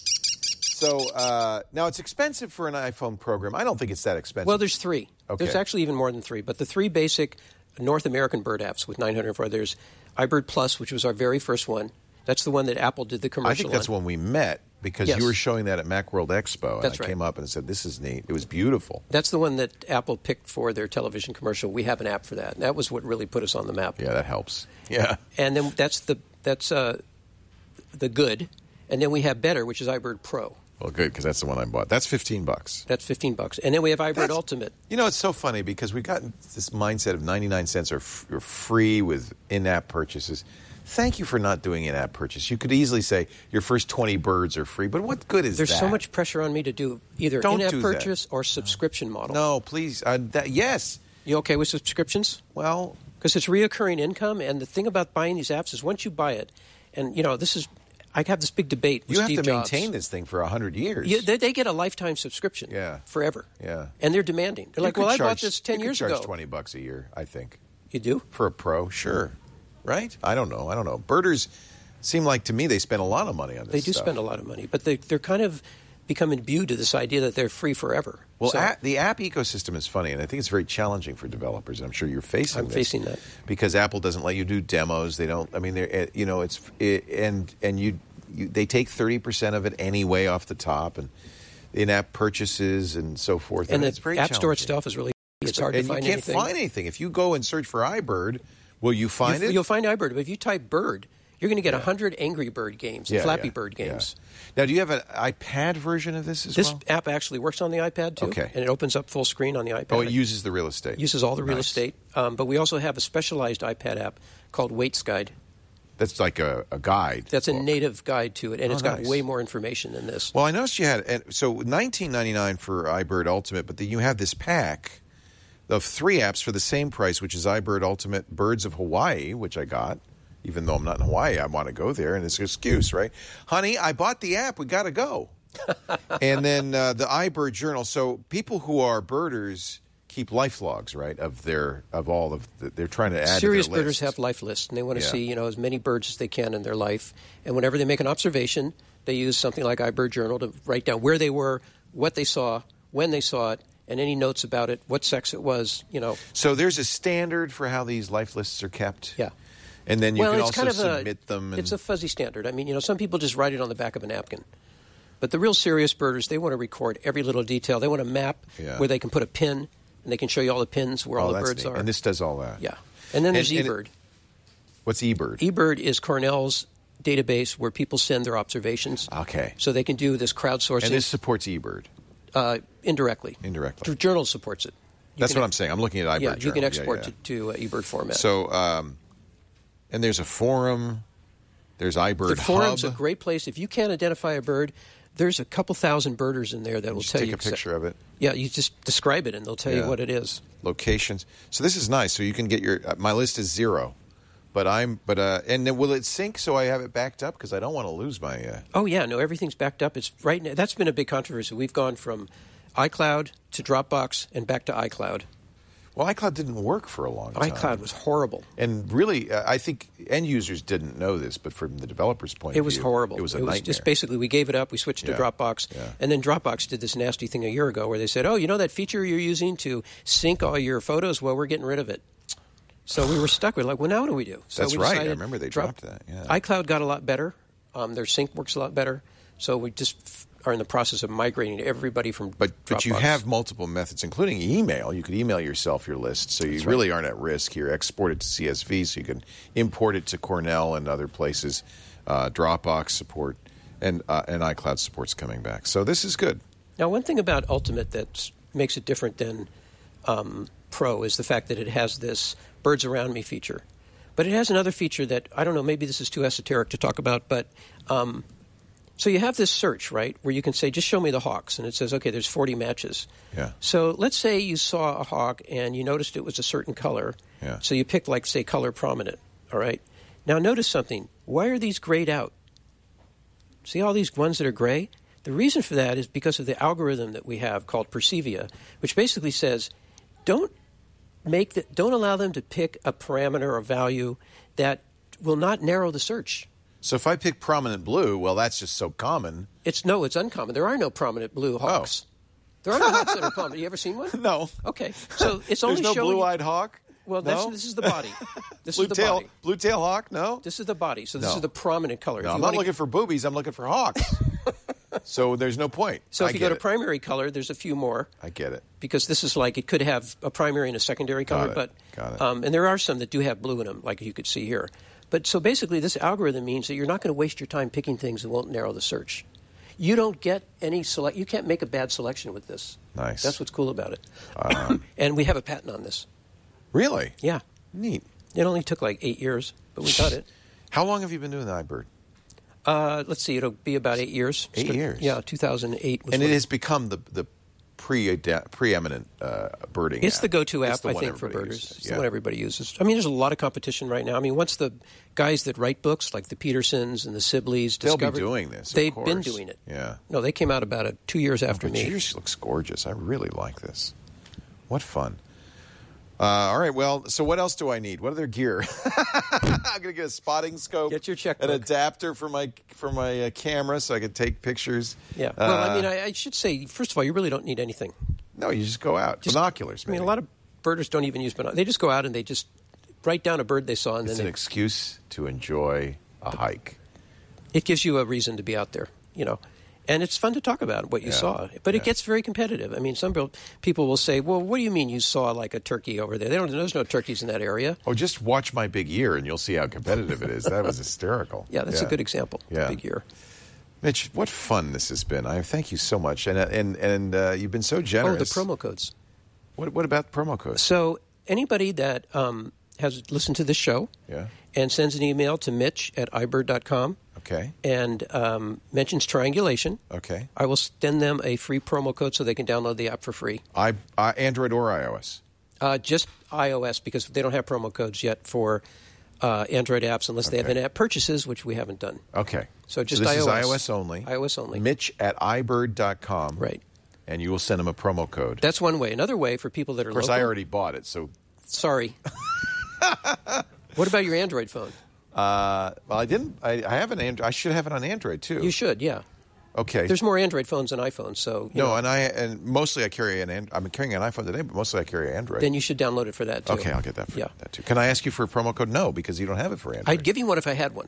So uh, now it's expensive for an iPhone program. I don't think it's that expensive. Well, there's three. Okay. There's actually even more than three. But the three basic North American bird apps with nine hundred four, there's iBird Plus, which was our very first one. That's the one that Apple did the commercial I think that's on. when we met because Yes. you were showing that at Macworld Expo. And That's I right. came up and said, this is neat. It was beautiful. That's the one that Apple picked for their television commercial. We have an app for that. And that was what really put us on the map. Yeah, that helps. Yeah. And then that's the that's uh, the good. And then we have better, which is iBird Pro. Well, good, because that's the one I bought. That's fifteen bucks. That's fifteen bucks. And then we have iBird That's- Ultimate. You know, it's so funny because we've gotten this mindset of ninety-nine cents are, f- are free with in-app purchases. Thank you for not doing in-app purchase. You could easily say your first twenty birds are free, but what good is There's that? so much pressure on me to do either Don't in-app do that. purchase or subscription model. No, please. Uh, that, yes. You okay with subscriptions? Well, Because it's reoccurring income, and the thing about buying these apps is once you buy it, and you know this is, I have this big debate with you have Steve to Jobs. maintain this thing for one hundred years. Yeah, they, they get a lifetime subscription. Yeah. Forever. Yeah. And they're demanding. They're You like, could well, I bought charge- this ten you could years charge ago. twenty bucks a year, I think. You do? For a pro, sure. Right? I don't know. I don't know. Birders seem like to me they spend a lot of money on this They do stuff. spend a lot of money, but they, they're kind of become imbued to this idea that they're free forever. Well, So- a- the app ecosystem is funny, and I think it's very challenging for developers. And I'm sure you're facing I'm this. facing that. Because Apple doesn't let you do demos. They don't. I mean, they're you know it's it, and and you, you they take thirty percent of it anyway off the top, and in-app purchases and so forth. and it's the very App Store challenging. itself is really it's hard to and find you can't anything. find anything. If you go and search for iBird, will you find You- it? You'll find iBird, but if you type bird, you're going to get one hundred Angry Bird games, and Yeah, Flappy yeah, Bird games. yeah. Now, do you have an iPad version of this as This well? app actually works on the iPad too, Okay. and it opens up full screen on the iPad. Oh, it uses the real estate. It uses all the real Nice. estate. Um, but we also have a specialized iPad app called Weights Guide. That's like a, a guide. That's a book. native guide to it, and Oh, it's got nice. way more information than this. Well, I noticed you had and so nineteen ninety-nine for iBird Ultimate, but then you have this pack of three apps for the same price, which is iBird Ultimate, Birds of Hawaii, which I got. Even though I'm not in Hawaii, I want to go there, and it's an excuse, right? Honey, I bought the app. We got to go. And then uh, the iBird Journal. So people who are birders keep life logs, right, of their of all of the, they're trying to add Serious to their birders list. have life lists, and they want to Yeah. see you know as many birds as they can in their life. And whenever they make an observation, they use something like iBird Journal to write down where they were, what they saw, when they saw it, and any notes about it, what sex it was. You know, So there's a standard for how these life lists are kept. yeah. And then you well, can it's also kind of submit a, them. And It's a fuzzy standard. I mean, you know, some people just write it on the back of a napkin. But the real serious birders, they want to record every little detail. They want a map Yeah. where they can put a pin, and they can show you all the pins where oh, all the that's birds neat. are. And this does all that. yeah. And then there's And- and it- eBird. What's eBird? eBird is Cornell's database where people send their observations. Okay. So they can do this crowdsourcing And this supports eBird. uh, indirectly. Indirectly. The Journal supports it. You That's can- what I'm saying. I'm looking at iBird Yeah, you Journal. can export yeah. it to uh, eBird format. So, um, and there's a forum. There's iBird the forum's Hub. a great place. If you can't identify a bird, there's a couple thousand birders in there that will Just tell take you a picture of it. Yeah, you just describe it, and they'll tell Yeah. you what it is. Locations. So this is nice. So you can get your. Uh, my list is zero, but I'm. But uh, and then will it sync so I have it backed up because I don't want to lose my. Uh, Oh yeah, no, everything's backed up. It's right now. That's been a big controversy. We've gone from iCloud to Dropbox and back to iCloud. well, iCloud didn't work for a long time. iCloud was horrible. And really, uh, I think end users didn't know this, but from the developer's point It of was view, horrible. It was a it was nightmare. just basically we gave it up. We switched to Yeah. Dropbox, Yeah. and then Dropbox did this nasty thing a year ago where they said, "Oh, you know that feature you're using to sync all your photos? Well, we're getting rid of it." So we were stuck. We're like, "Well, now what do we do?" So That's we right. I decided remember they drop- dropped that, yeah. iCloud got a lot better. Um, their sync works a lot better. So we just f- are in the process of migrating everybody from But but you Dropbox. have multiple methods, including email. You could email yourself your list, so you That's really aren't at risk here. Export it to C S V, so you can import it to Cornell and other places. Uh, Dropbox support and uh, and iCloud support's coming back, so this is good. Now, one thing about Ultimate that makes it different than um, Pro is the fact that it has this Birds Around Me feature. But it has another feature that, I don't know, maybe this is too esoteric to talk about, but um, so you have this search, right, where you can say, just show me the hawks, and it says, okay, there's forty matches. Yeah. So let's say you saw a hawk and you noticed it was a certain color. Yeah. So you picked, like, say, color prominent, all right? Now notice something. Why are these grayed out? See all these ones that are gray? The reason for that is because of the algorithm that we have called Perceiva, which basically says, don't make the, don't allow them to pick a parameter or value that will not narrow the search. So if I pick prominent blue, well, that's just so common. It's no, it's uncommon. There are no prominent blue hawks. Oh. There are no hawks that are prominent. You ever seen one? No. Okay, so it's only There's no showing blue-eyed hawk? Well, no? that's, this is the body. This blue is the tail, body. Blue tail hawk? No. This is the body. So this No. is the prominent color. No, If I'm you not wanna looking for boobies. I'm looking for hawks. So there's no point. So if I you get go to it. primary color, there's a few more. I get it. Because this is like, it could have a primary and a secondary color. Got it. But, Got it. Um, and there are some that do have blue in them, like you could see here. But so basically, this algorithm means that you're not going to waste your time picking things that won't narrow the search. You don't get any select. You can't make a bad selection with this. Nice. That's what's cool about it. Um, And we have a patent on this. Really? Yeah. Neat. It only took like eight years, but we got it. How long have you been doing the iBird? Uh, let's see, it'll be about eight years. Eight St- years. Yeah, two thousand eight. Was And when it has become the the pre preeminent uh, birding. It's app. the go-to It's app, the I one think, for everybody birders. uses. It's Yeah. the one everybody uses. I mean, there's a lot of competition right now. I mean, once the guys that write books, like the Petersons and the Sibleys, They'll be discovered, doing this, of they've course. been doing it. Yeah. No, they came out about a, two years after But me. yours looks gorgeous. I really like this. What fun. Uh, all right, well, so what else do I need? What other gear? I'm going to get a spotting scope. Get your checkbook. An adapter for my for my uh, camera so I can take pictures. Yeah. Well, I Uh, mean, I, I should say, first of all, you really don't need anything. No, you just go out. Just- Binoculars, I mean, maybe. a lot of birders don't even use binoculars. They just go out and they just write down a bird they saw, and It's then an they, excuse to enjoy a hike. it gives you a reason to be out there, you know. And it's fun to talk about what you Yeah. saw. But Yeah. it gets very competitive. I mean, some people- people will say, well, what do you mean you saw like a turkey over there? They don't, there's no turkeys in that area. Oh, just watch my big ear and you'll see how competitive it is. That was hysterical. Yeah, that's a good example. Yeah. Big ear. Mitch, what fun this has been. I thank you so much. And and and uh, you've been so Oh, generous. the promo codes. What, what about promo codes? So anybody that um, has listened to this show Yeah. and sends an email to Mitch at i bird dot com Okay. and um, mentions triangulation, Okay. I will send them a free promo code so they can download the app for free. I, I Android or iOS? Uh, just iOS, because they don't have promo codes yet for uh, Android apps unless they have Okay. in-app purchases, which we haven't done. Okay. So just this iOS. is iOS only. iOS only. Mitch at i bird dot com. Right. And you will send them a promo code. That's one way. Another way for people that are of course, local. I already bought it, so... Sorry. What about your Android phone? Uh, well, I didn't. I, I have an Android. I should have it on Android, too. You should, yeah. Okay. There's more Android phones than iPhones, so you No, know, and I and mostly I carry an. And, I'm carrying an iPhone today, but mostly I carry Android. then you should download it for that too. Okay, I'll get that for Yeah. that too. Can I ask you for a promo code? No, because you don't have it for Android. I'd give you one if I had one.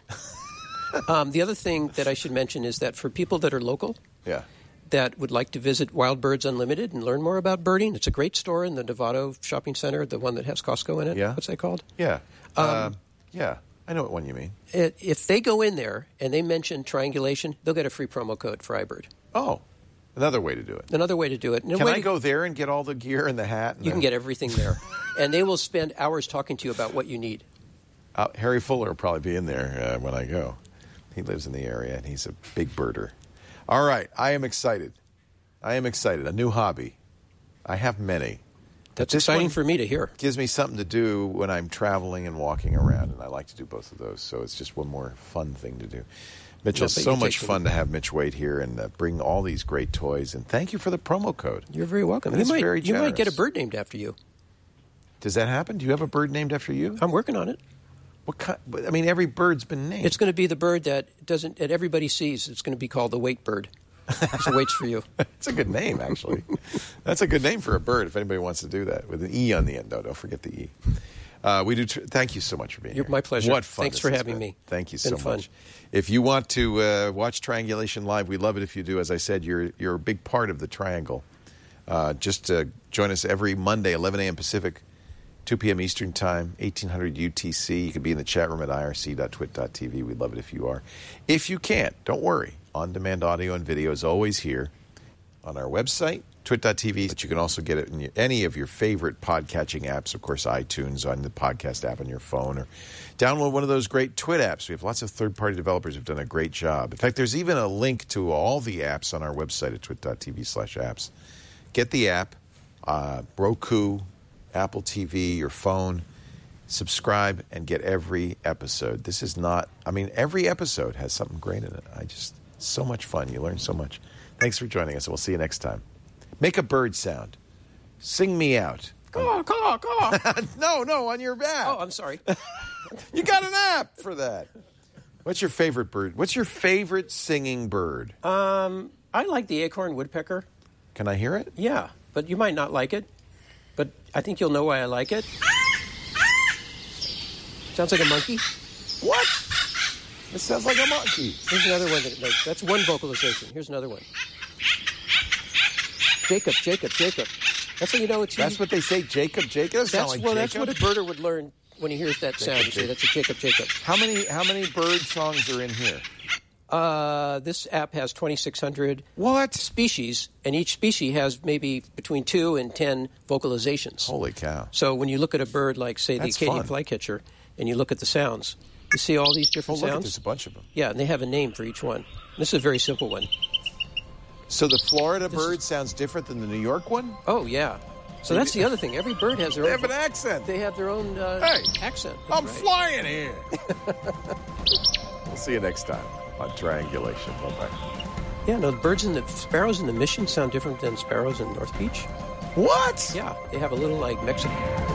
um, the other thing that I should mention is that for people that are local, Yeah. that would like to visit Wild Birds Unlimited and learn more about birding, it's a great store in the Novato Shopping Center, the one that has Costco in it. Yeah. What's that called? Yeah. Um, uh, yeah. I know what one you mean. It, if they go in there and they mention triangulation, they'll get a free promo code for iBird. Oh, another way to do it. Another way to do it. And a Can way I to- go there and get all the gear and the hat? And You the, can get everything there. And they will spend hours talking to you about what you need. Uh, Harry Fuller will probably be in there uh, when I go. He lives in the area, and he's a big birder. All right. I am excited. I am excited. A new hobby. I have many. That's This exciting one for me to hear. gives me something to do when I'm traveling and walking around, and I like to do both of those. So it's just one more fun thing to do. Mitchell, Yeah, but so you much take fun them. to have Mitch Wade here and uh, bring all these great toys. And thank you for the promo code. You're very welcome. That's you might, very you might get a generous. bird named after you. Does that happen? Do you have a bird named after you? I'm working on it. What kind? I mean, every bird's been named. It's going to be the bird that doesn't that everybody sees. It's going to be called the wait bird. So waits for you. That's a good name, actually. That's a good name for a bird. If anybody wants to do that with an e on the end, though, don't forget the e. Uh, we do. Tr- thank you so much for being You're here. my pleasure. What fun! Thanks this for has having been. me. Thank you Been so fun. much. If you want to uh, watch Triangulation live, we love it if you do. As I said, you're you're a big part of the Triangle. Uh, just uh, join us every Monday, eleven a.m. Pacific, two p.m. Eastern Time, eighteen hundred U T C. You can be in the chat room at I R C dot twit dot T V. We'd love it if you are. If you can't, don't worry. On-demand audio and video is always here on our website, twit dot T V. But you can also get it in your, any of your favorite podcatching apps. Of course, iTunes on the podcast app on your phone, or download one of those great Twit apps. We have lots of third-party developers who've done a great job. In fact, there's even a link to all the apps on our website at twit dot T V slash apps. Get the app, uh, Roku, Apple T V, your phone. Subscribe and get every episode. This is not, I mean, every episode has something great in it. I just, so much fun. You learn so much. Thanks for joining us. We'll see you next time. Make a bird sound. Sing me out. Caw, caw, caw. no, no, on your app. Oh, I'm sorry. You got an app for that. What's your favorite bird? What's your favorite singing bird? Um, I like the acorn woodpecker. Can I hear it? Yeah, but you might not like it. But I think you'll know why I like it. Sounds like a monkey. What? It sounds like a monkey. Here's another one that it makes. That's one vocalization. Here's another one. Jacob, Jacob, Jacob. That's how you know it's That's what they say, Jacob, Jacob? Sound That's like well. Jacob? That's what a birder would learn when he hears that sound. You say that's a Jacob, Jacob. How many how many bird songs are in here? Uh, this app has twenty-six hundred What? species, and each species has maybe between two and ten vocalizations. Holy cow. So when you look at a bird like, say, That's the Acadian fun. flycatcher, and you look at the sounds, you see all these Oh, different look, at sounds? there's a bunch of them. Yeah, and they have a name for each one. This is a very simple one. So the Florida This bird is- sounds different than the New York one? Oh, yeah. So that's the other thing. Every bird has their They own... have an accent. They have their own uh, Hey, accent. I'm That's right. flying here. We'll see you next time on Triangulation. Bye-bye. Yeah, no, the birds in the... Sparrows in the Mission sound different than sparrows in North Beach. What? Yeah, they have a little, like, Mexican...